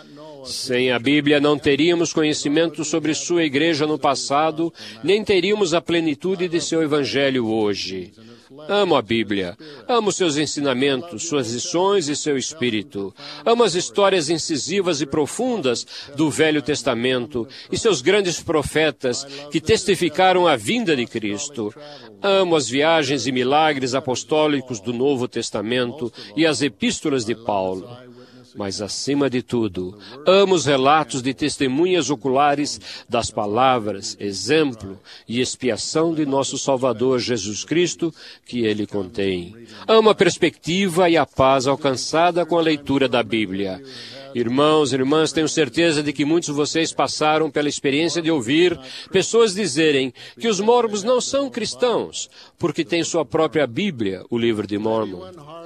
Sem a Bíblia, não teríamos conhecimento sobre sua igreja no passado, nem teríamos a plenitude de seu evangelho hoje. Amo a Bíblia, amo seus ensinamentos, suas lições e seu espírito. Amo as histórias incisivas e profundas do Velho Testamento e seus grandes profetas que testificaram a vinda de Cristo. Amo as viagens e milagres apostólicos do Novo Testamento e as epístolas de Paulo. Mas, acima de tudo, amo os relatos de testemunhas oculares das palavras, exemplo e expiação de nosso Salvador Jesus Cristo que ele contém. Amo a perspectiva e a paz alcançada com a leitura da Bíblia. Irmãos e irmãs, tenho certeza de que muitos de vocês passaram pela experiência de ouvir pessoas dizerem que os mormons não são cristãos, porque têm sua própria Bíblia, o livro de Mormon.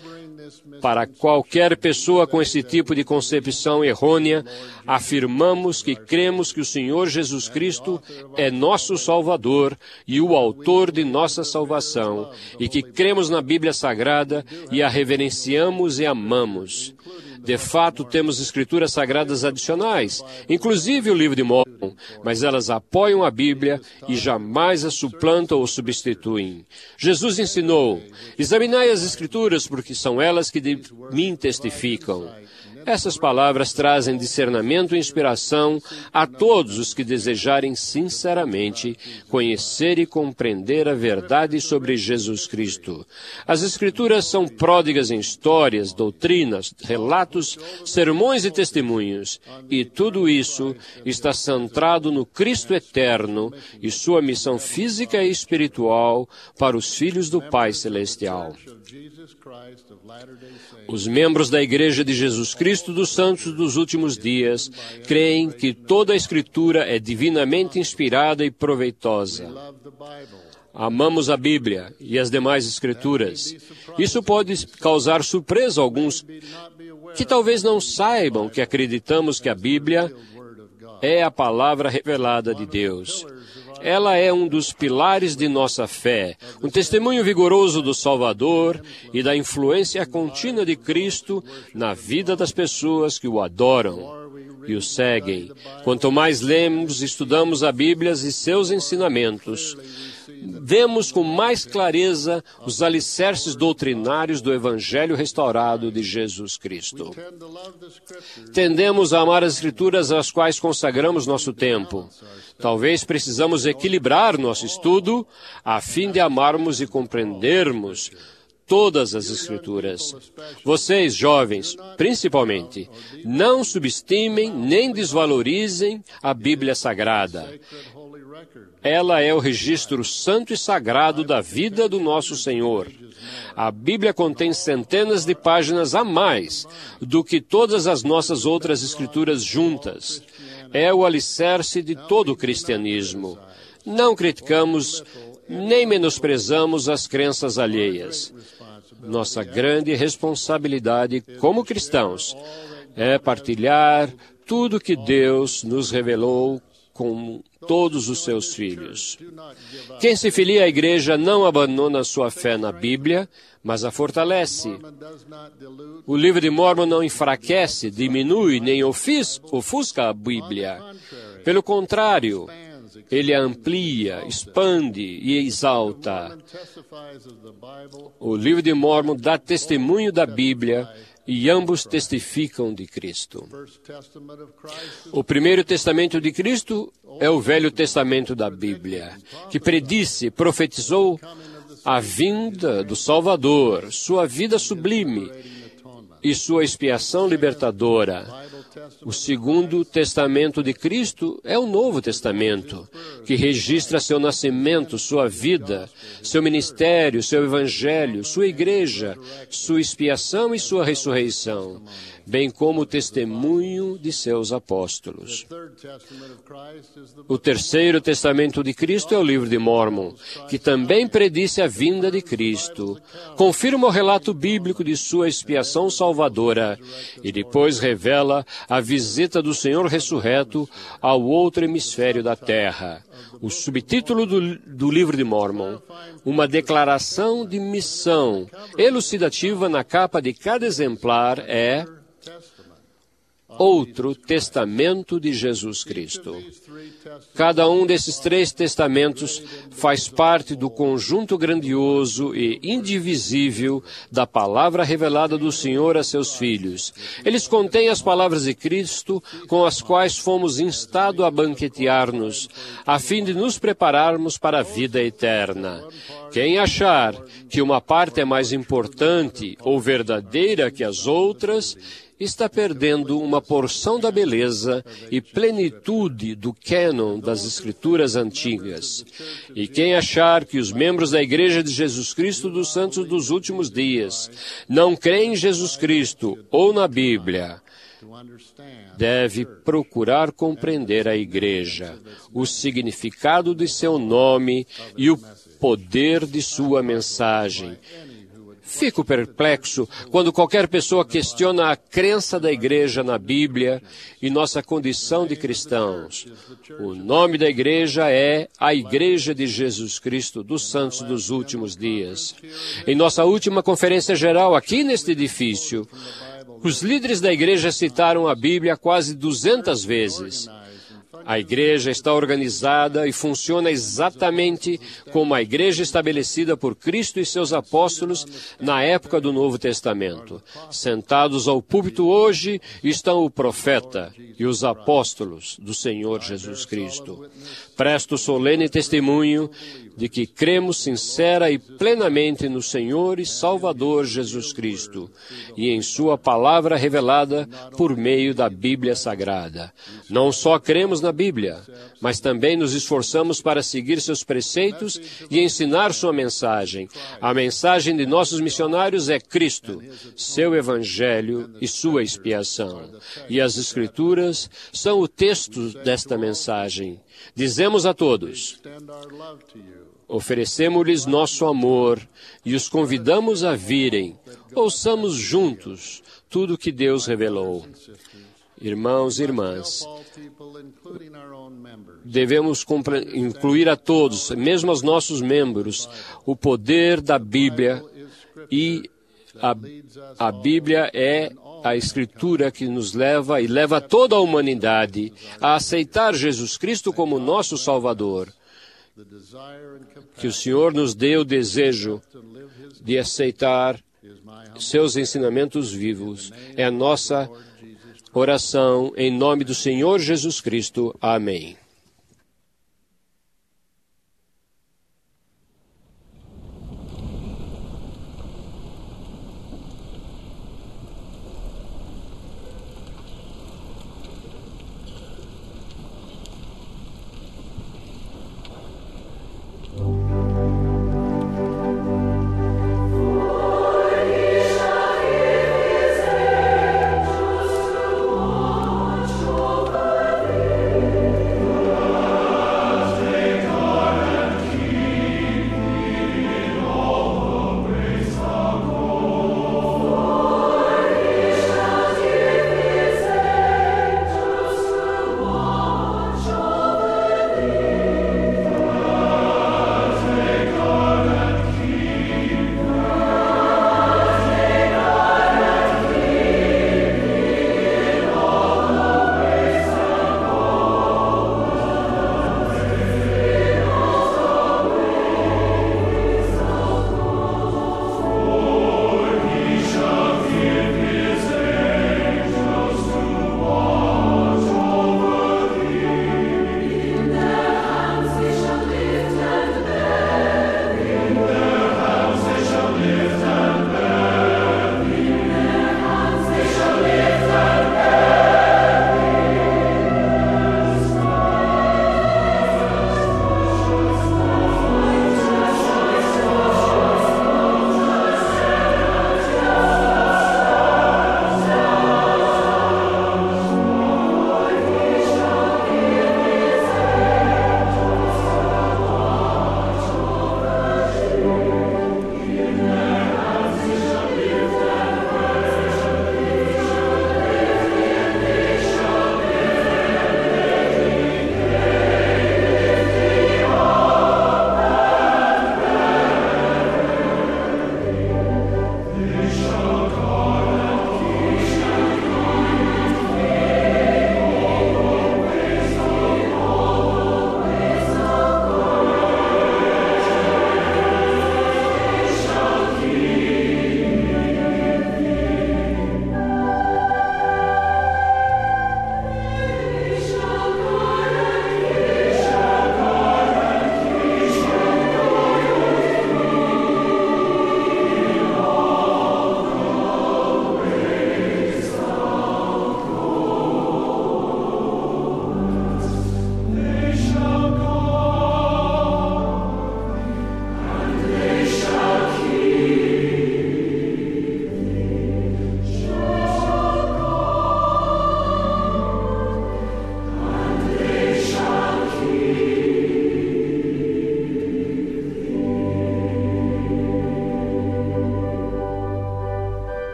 Para qualquer pessoa com esse tipo de concepção errônea, afirmamos que cremos que o Senhor Jesus Cristo é nosso Salvador e o autor de nossa salvação, e que cremos na Bíblia Sagrada e a reverenciamos e amamos. De fato, temos escrituras sagradas adicionais, inclusive o livro de Mormon, mas elas apoiam a Bíblia e jamais a suplantam ou substituem. Jesus ensinou: examinai as escrituras, porque são elas que de mim testificam. Essas palavras trazem discernimento e inspiração a todos os que desejarem sinceramente conhecer e compreender a verdade sobre Jesus Cristo. As Escrituras são pródigas em histórias, doutrinas, relatos, sermões e testemunhos, e tudo isso está centrado no Cristo eterno e sua missão física e espiritual para os filhos do Pai Celestial. Os membros da Igreja de Jesus Cristo dos Santos dos Últimos Dias creem que toda a Escritura é divinamente inspirada e proveitosa. Amamos a Bíblia e as demais Escrituras. Isso pode causar surpresa a alguns que talvez não saibam que acreditamos que a Bíblia é a palavra revelada de Deus. Ela é um dos pilares de nossa fé, um testemunho vigoroso do Salvador e da influência contínua de Cristo na vida das pessoas que o adoram e o seguem. Quanto mais lemos e estudamos a Bíblia e seus ensinamentos, vemos com mais clareza os alicerces doutrinários do Evangelho restaurado de Jesus Cristo. Tendemos a amar as Escrituras às quais consagramos nosso tempo. Talvez precisamos equilibrar nosso estudo a fim de amarmos e compreendermos todas as Escrituras. Vocês, jovens, principalmente, não subestimem nem desvalorizem a Bíblia Sagrada. Ela é o registro santo e sagrado da vida do nosso Senhor. A Bíblia contém centenas de páginas a mais do que todas as nossas outras Escrituras juntas. É o alicerce de todo o cristianismo. Não criticamos nem menosprezamos as crenças alheias. Nossa grande responsabilidade como cristãos é partilhar tudo que Deus nos revelou com todos os seus filhos. Quem se filia à igreja não abandona sua fé na Bíblia, mas a fortalece. O livro de Mórmon não enfraquece, diminui, nem ofusca a Bíblia. Pelo contrário, ele amplia, expande e exalta. O livro de Mórmon dá testemunho da Bíblia e ambos testificam de Cristo. O primeiro testamento de Cristo é o Velho Testamento da Bíblia, que predisse, profetizou a vinda do Salvador, sua vida sublime e sua expiação libertadora. O segundo testamento de Cristo é o Novo Testamento, que registra seu nascimento, sua vida, seu ministério, seu evangelho, sua igreja, sua expiação e sua ressurreição, bem como o testemunho de seus apóstolos. O terceiro testamento de Cristo é o livro de Mórmon, que também predisse a vinda de Cristo, confirma o relato bíblico de sua expiação salvadora e depois revela a visita do Senhor ressurreto ao outro hemisfério da terra. O subtítulo do, do livro de Mórmon, uma declaração de missão elucidativa na capa de cada exemplar, é Outro Testamento de Jesus Cristo. Cada um desses três testamentos faz parte do conjunto grandioso e indivisível da palavra revelada do Senhor a seus filhos. Eles contêm as palavras de Cristo com as quais fomos instados a banquetear-nos, a fim de nos prepararmos para a vida eterna. Quem achar que uma parte é mais importante ou verdadeira que as outras, está perdendo uma porção da beleza e plenitude do cânon das Escrituras antigas. E quem achar que os membros da Igreja de Jesus Cristo dos Santos dos Últimos Dias não creem em Jesus Cristo ou na Bíblia, deve procurar compreender a Igreja, o significado de seu nome e o poder de sua mensagem. Fico perplexo quando qualquer pessoa questiona a crença da igreja na Bíblia e nossa condição de cristãos. O nome da igreja é a Igreja de Jesus Cristo dos Santos dos Últimos Dias. Em nossa última conferência geral aqui neste edifício, os líderes da igreja citaram a Bíblia quase duzentas vezes. A igreja está organizada e funciona exatamente como a igreja estabelecida por Cristo e seus apóstolos na época do Novo Testamento. Sentados ao púlpito hoje estão o profeta e os apóstolos do Senhor Jesus Cristo. Presto solene testemunho de que cremos sincera e plenamente no Senhor e Salvador Jesus Cristo e em sua palavra revelada por meio da Bíblia Sagrada. Não só cremos na Bíblia, mas também nos esforçamos para seguir seus preceitos e ensinar sua mensagem. A mensagem de nossos missionários é Cristo, seu Evangelho e sua expiação. E as Escrituras são o texto desta mensagem. Dizemos a todos: oferecemos-lhes nosso amor e os convidamos a virem. Ouçamos juntos tudo o que Deus revelou. Irmãos e irmãs, devemos incluir a todos, mesmo aos nossos membros, o poder da Bíblia, e a, a Bíblia é a Escritura que nos leva e leva toda a humanidade a aceitar Jesus Cristo como nosso Salvador. Que o Senhor nos dê o desejo de aceitar seus ensinamentos vivos. É a nossa oração em nome do Senhor Jesus Cristo. Amém. Oh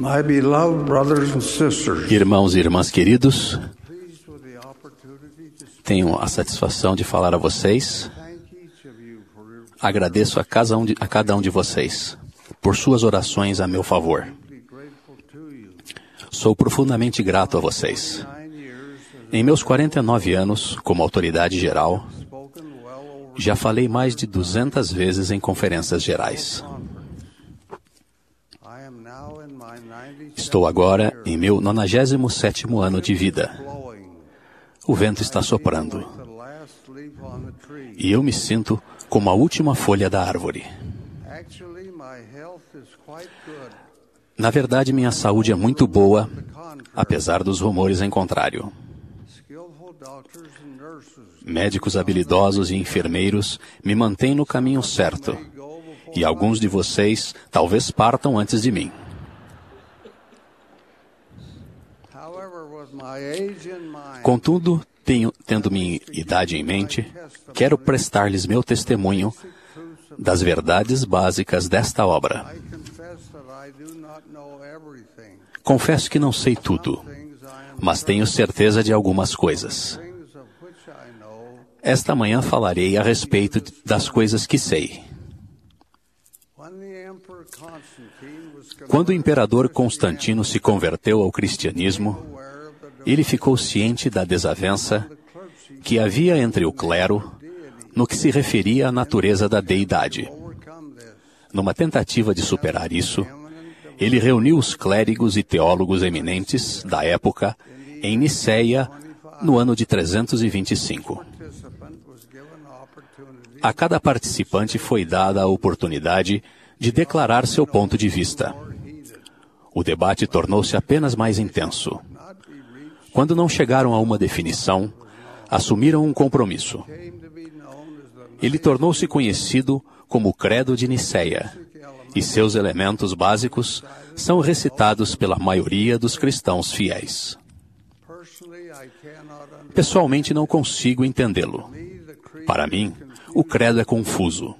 My beloved brothers and sisters, Irmãos e irmãs queridos, tenho a satisfação de falar a vocês. Agradeço a cada um de, a cada um de vocês por suas orações a meu favor. Sou profundamente grato a vocês. Em meus quarenta e nove anos, como autoridade geral, já falei mais de duzentas vezes em conferências gerais. Estou agora em meu nonagésimo sétimo ano de vida. O vento está soprando. E eu me sinto como a última folha da árvore. Na verdade, minha saúde é muito boa, apesar dos rumores em contrário. Médicos habilidosos e enfermeiros me mantêm no caminho certo, e alguns de vocês talvez partam antes de mim. Contudo, tenho, tendo minha idade em mente, quero prestar-lhes meu testemunho das verdades básicas desta obra. Confesso que não sei tudo, mas tenho certeza de algumas coisas. Esta manhã falarei a respeito das coisas que sei. Quando o imperador Constantino se converteu ao cristianismo, ele ficou ciente da desavença que havia entre o clero no que se referia à natureza da deidade. Numa tentativa de superar isso, ele reuniu os clérigos e teólogos eminentes da época em Niceia, no ano de trezentos e vinte e cinco. A cada participante foi dada a oportunidade de declarar seu ponto de vista. O debate tornou-se apenas mais intenso. Quando não chegaram a uma definição, assumiram um compromisso. Ele tornou-se conhecido como o Credo de Niceia, e seus elementos básicos são recitados pela maioria dos cristãos fiéis. Pessoalmente, não consigo entendê-lo. Para mim, o credo é confuso.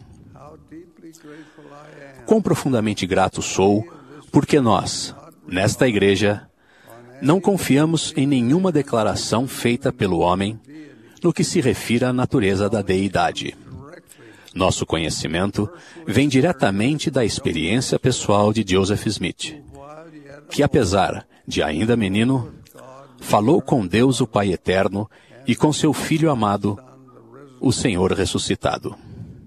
Quão profundamente grato sou porque nós, nesta igreja, não confiamos em nenhuma declaração feita pelo homem no que se refere à natureza da deidade. Nosso conhecimento vem diretamente da experiência pessoal de Joseph Smith, que, apesar de ainda menino, falou com Deus o Pai Eterno e com seu Filho amado, o Senhor ressuscitado.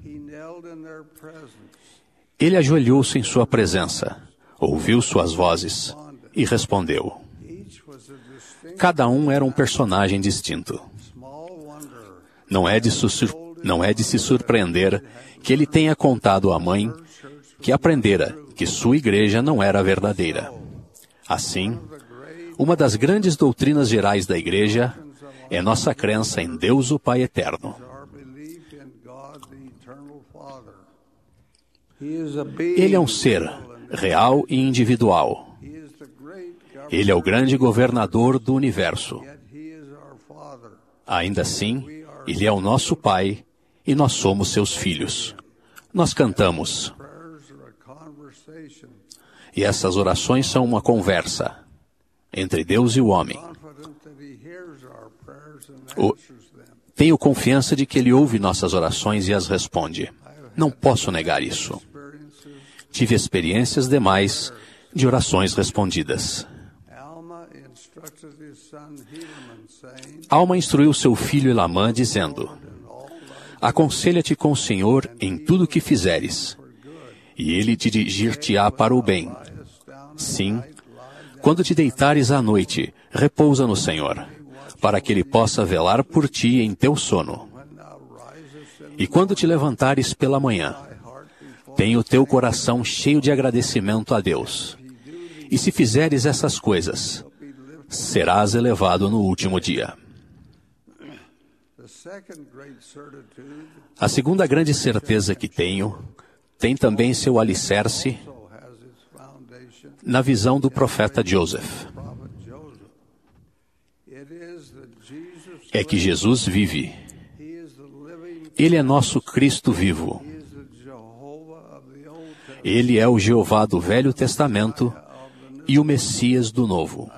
Ele ajoelhou-se em sua presença, ouviu suas vozes e respondeu. Cada um era um personagem distinto. Não é de, sur- não é de se surpreender que ele tenha contado à mãe que aprendera que sua igreja não era verdadeira. Assim, uma das grandes doutrinas gerais da igreja é nossa crença em Deus o Pai Eterno. Ele é um ser real e individual. Ele é o grande governador do universo. Ainda assim, Ele é o nosso Pai e nós somos seus filhos. Nós cantamos. E essas orações são uma conversa entre Deus e o homem. O... Tenho confiança de que Ele ouve nossas orações e as responde. Não posso negar isso. Tive experiências demais de orações respondidas. Alma instruiu seu filho Elamã, dizendo, aconselha-te com o Senhor em tudo o que fizeres, e Ele te dirigir-te-á para o bem. Sim, quando te deitares à noite, repousa no Senhor, para que Ele possa velar por ti em teu sono. E quando te levantares pela manhã, tenha o teu coração cheio de agradecimento a Deus. E se fizeres essas coisas, serás elevado no último dia. A segunda grande certeza que tenho tem também seu alicerce na visão do profeta Joseph. É que Jesus vive. Ele é nosso Cristo vivo. Ele é o Jeová do Velho Testamento e o Messias do Novo.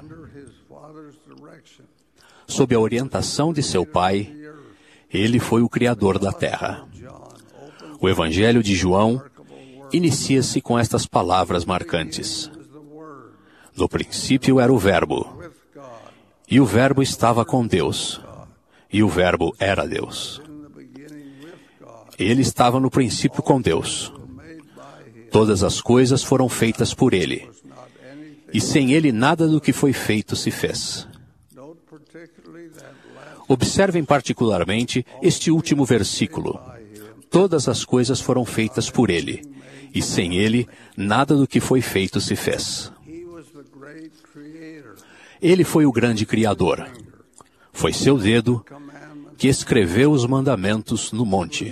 Sob a orientação de seu pai, ele foi o Criador da terra. O Evangelho de João inicia-se com estas palavras marcantes. No princípio era o Verbo, e o Verbo estava com Deus, e o Verbo era Deus. Ele estava no princípio com Deus. Todas as coisas foram feitas por ele, e sem ele nada do que foi feito se fez. Observem particularmente este último versículo. Todas as coisas foram feitas por ele, e sem ele nada do que foi feito se fez. Ele foi o grande Criador. Foi seu dedo que escreveu os mandamentos no monte.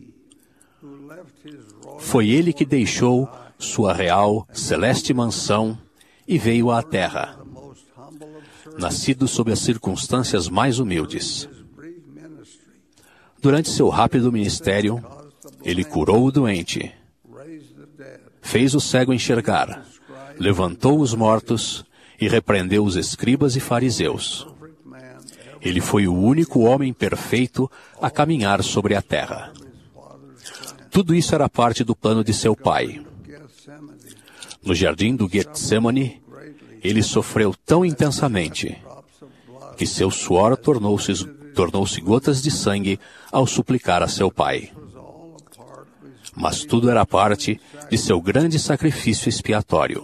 Foi ele que deixou sua real, celeste mansão e veio à terra, nascido sob as circunstâncias mais humildes. Durante seu rápido ministério, ele curou o doente, fez o cego enxergar, levantou os mortos e repreendeu os escribas e fariseus. Ele foi o único homem perfeito a caminhar sobre a terra. Tudo isso era parte do plano de seu pai. No jardim do Getsemane, ele sofreu tão intensamente que seu suor tornou-se tornou-se gotas de sangue ao suplicar a seu pai. Mas tudo era parte de seu grande sacrifício expiatório.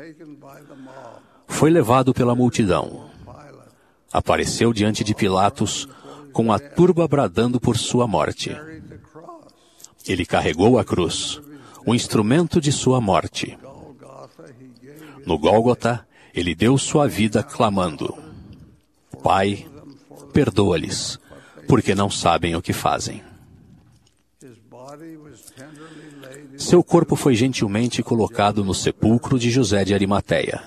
Foi levado pela multidão. Apareceu diante de Pilatos com a turba bradando por sua morte. Ele carregou a cruz, o instrumento de sua morte. No Gólgota, ele deu sua vida clamando: Pai, perdoa-lhes, porque não sabem o que fazem. Seu corpo foi gentilmente colocado no sepulcro de José de Arimateia.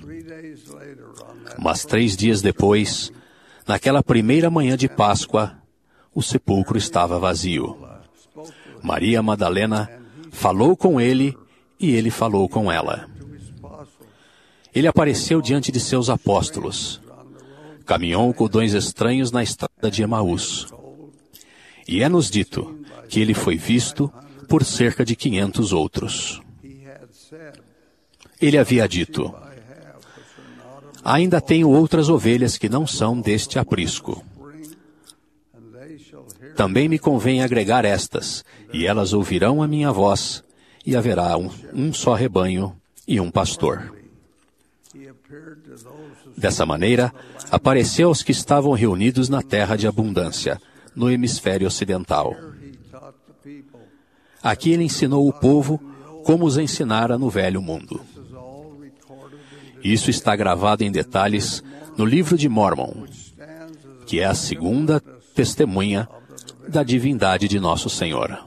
Mas três dias depois, naquela primeira manhã de Páscoa, o sepulcro estava vazio. Maria Madalena falou com ele e ele falou com ela. Ele apareceu diante de seus apóstolos. Caminhou com dois estranhos na estrada de Emaús. E é-nos dito que ele foi visto por cerca de quinhentos outros. Ele havia dito: ainda tenho outras ovelhas que não são deste aprisco. Também me convém agregar estas, e elas ouvirão a minha voz, e haverá um, um só rebanho e um pastor. Dessa maneira, apareceu aos que estavam reunidos na terra de abundância, no hemisfério ocidental. Aqui ele ensinou o povo como os ensinara no velho mundo. Isso está gravado em detalhes no livro de Mórmon, que é a segunda testemunha da divindade de nosso Senhor.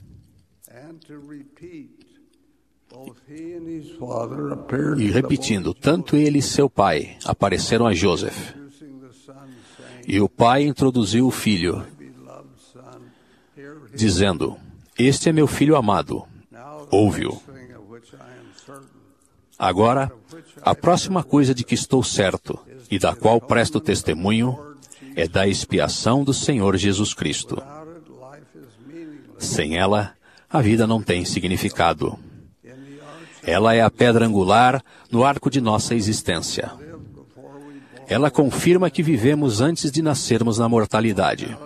E repetindo, tanto ele e seu pai apareceram a Joseph. E o pai introduziu o filho, dizendo: este é meu filho amado, ouve-o. Agora, a próxima coisa de que estou certo, e da qual presto testemunho, é da expiação do Senhor Jesus Cristo. Sem ela, a vida não tem significado. Ela é a pedra angular no arco de nossa existência. Ela confirma que vivemos antes de nascermos na mortalidade.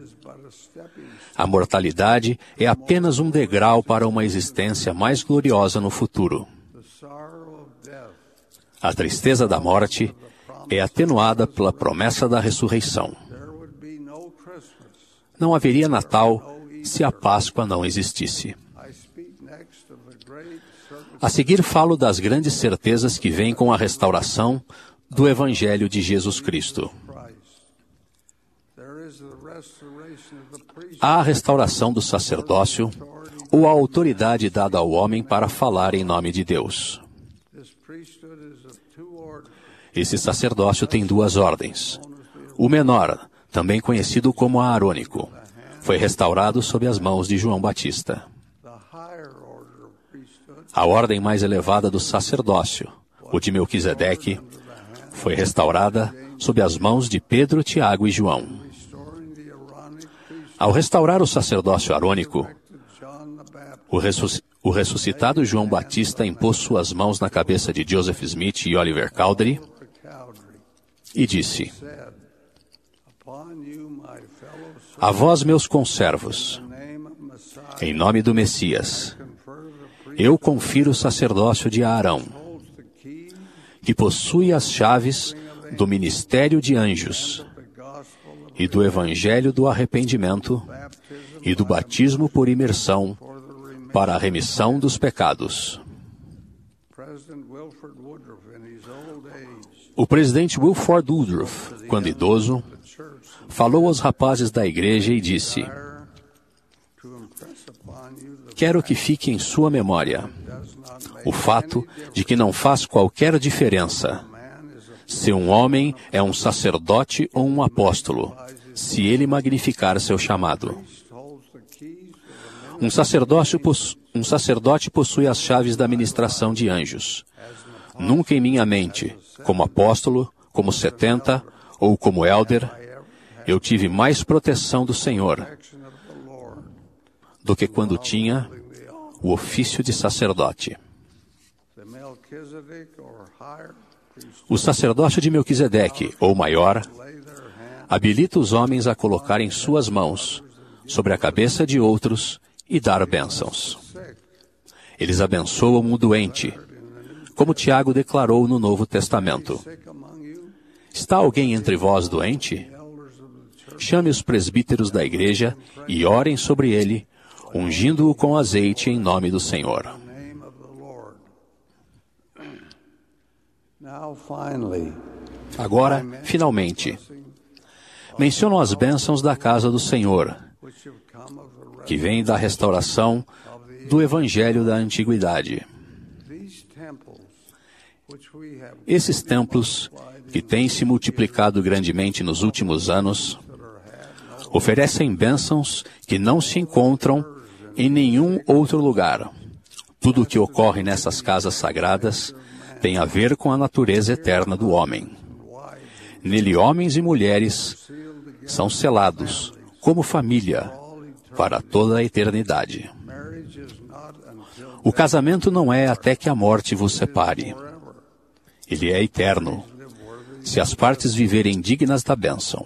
A mortalidade é apenas um degrau para uma existência mais gloriosa no futuro. A tristeza da morte é atenuada pela promessa da ressurreição. Não haveria Natal se a Páscoa não existisse. A seguir falo das grandes certezas que vêm com a restauração do Evangelho de Jesus Cristo. Há a restauração do sacerdócio, ou a autoridade dada ao homem para falar em nome de Deus. Esse sacerdócio tem duas ordens. O menor, também conhecido como aarônico, foi restaurado sob as mãos de João Batista. A ordem mais elevada do sacerdócio, o de Melquisedeque, foi restaurada sob as mãos de Pedro, Tiago e João. Ao restaurar o sacerdócio arônico, o, ressusc- o ressuscitado João Batista impôs suas mãos na cabeça de Joseph Smith e Oliver Cowdery e disse: A vós, meus conservos, em nome do Messias, eu confiro o sacerdócio de Arão, que possui as chaves do ministério de anjos e do evangelho do arrependimento e do batismo por imersão para a remissão dos pecados. O presidente Wilford Woodruff, quando idoso, falou aos rapazes da igreja e disse: Quero que fique em sua memória o fato de que não faz qualquer diferença se um homem é um sacerdote ou um apóstolo, se ele magnificar seu chamado. Um sacerdote, possu- um sacerdote possui as chaves da ministração de anjos. Nunca em minha mente, como apóstolo, como setenta ou como elder, eu tive mais proteção do Senhor do que quando tinha o ofício de sacerdote. O sacerdócio de Melquisedeque, ou maior, habilita os homens a colocarem suas mãos sobre a cabeça de outros e dar bênçãos. Eles abençoam o doente, como Tiago declarou no Novo Testamento. Está alguém entre vós doente? Chame os presbíteros da igreja e orem sobre ele, ungindo-o com azeite em nome do Senhor. Agora, finalmente, menciono as bênçãos da casa do Senhor, que vêm da restauração do Evangelho da Antiguidade. Esses templos, que têm se multiplicado grandemente nos últimos anos, oferecem bênçãos que não se encontram em nenhum outro lugar. Tudo o que ocorre nessas casas sagradas tem a ver com a natureza eterna do homem. Nele, homens e mulheres são selados como família para toda a eternidade. O casamento não é até que a morte vos separe. Ele é eterno, se as partes viverem dignas da bênção.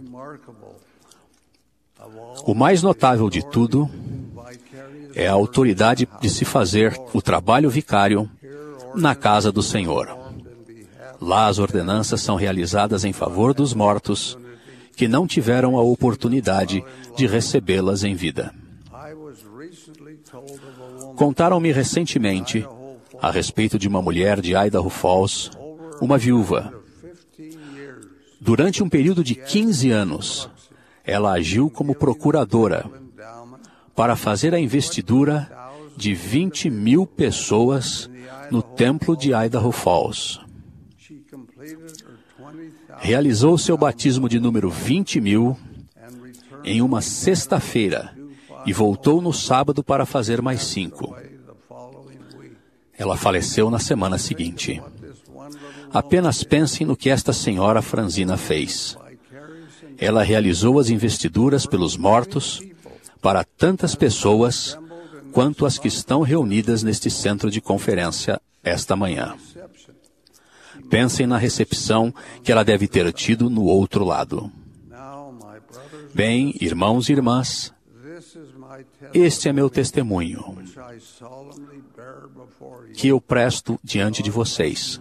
O mais notável de tudo é a autoridade de se fazer o trabalho vicário na casa do Senhor. Lá as ordenanças são realizadas em favor dos mortos que não tiveram a oportunidade de recebê-las em vida. Contaram-me recentemente a respeito de uma mulher de Idaho Falls, uma viúva. Durante um período de quinze anos, ela agiu como procuradora para fazer a investidura de vinte mil pessoas no templo de Idaho Falls. Realizou seu batismo de número vinte mil em uma sexta-feira e voltou no sábado para fazer mais cinco. Ela faleceu na semana seguinte. Apenas pensem no que esta senhora franzina fez. Ela realizou as investiduras pelos mortos para tantas pessoas quanto as que estão reunidas neste centro de conferência esta manhã. Pensem na recepção que ela deve ter tido no outro lado. Bem, irmãos e irmãs, este é meu testemunho, que eu presto diante de vocês.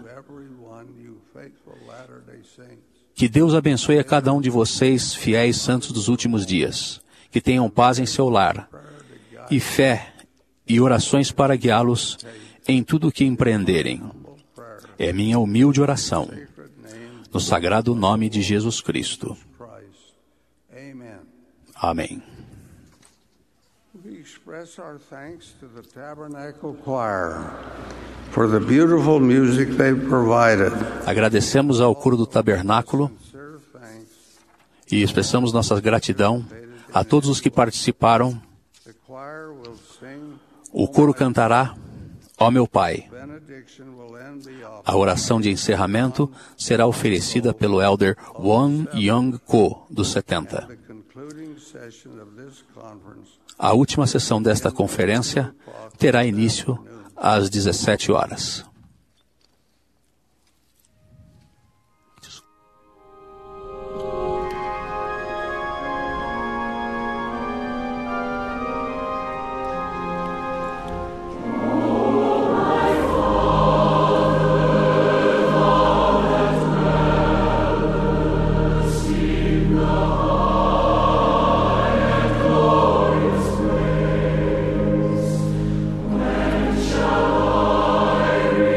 Que Deus abençoe a cada um de vocês, fiéis santos dos últimos dias. Que tenham paz em seu lar, e fé e orações para guiá-los em tudo o que empreenderem. É minha humilde oração, no sagrado nome de Jesus Cristo. Amém. We express our thanks to the Tabernacle Choir for the beautiful music they provided. Agradecemos ao coro do Tabernáculo e expressamos nossa gratidão a todos os que participaram. O coro cantará Ó meu Pai, a oração de encerramento será oferecida pelo elder Won Young Ko, dos setenta. A última sessão desta conferência terá início às dezessete horas. Shall I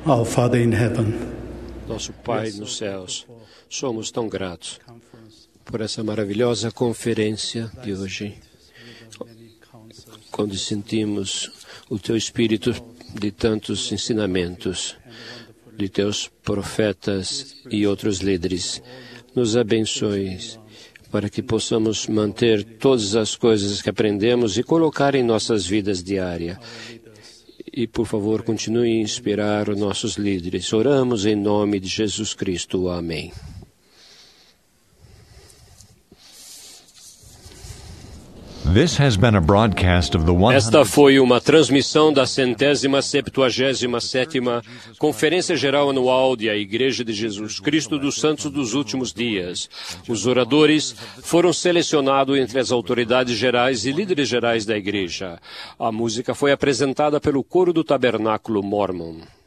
Our Father in heaven. Nosso Pai nos céus, somos tão gratos por essa maravilhosa conferência de hoje, quando sentimos o Teu Espírito de tantos ensinamentos, de Teus profetas e outros líderes. Nos abençoe para que possamos manter todas as coisas que aprendemos e colocar em nossas vidas diárias. E, por favor, continue a inspirar os nossos líderes. Oramos em nome de Jesus Cristo. Amém. This has been a broadcast of the one hundred... Esta foi uma transmissão da centésima septuagésima sétima Conferência Geral Anual da Igreja de Jesus Cristo dos Santos dos Últimos Dias. Os oradores foram selecionados entre as autoridades gerais e líderes gerais da Igreja. A música foi apresentada pelo Coro do Tabernáculo Mormon.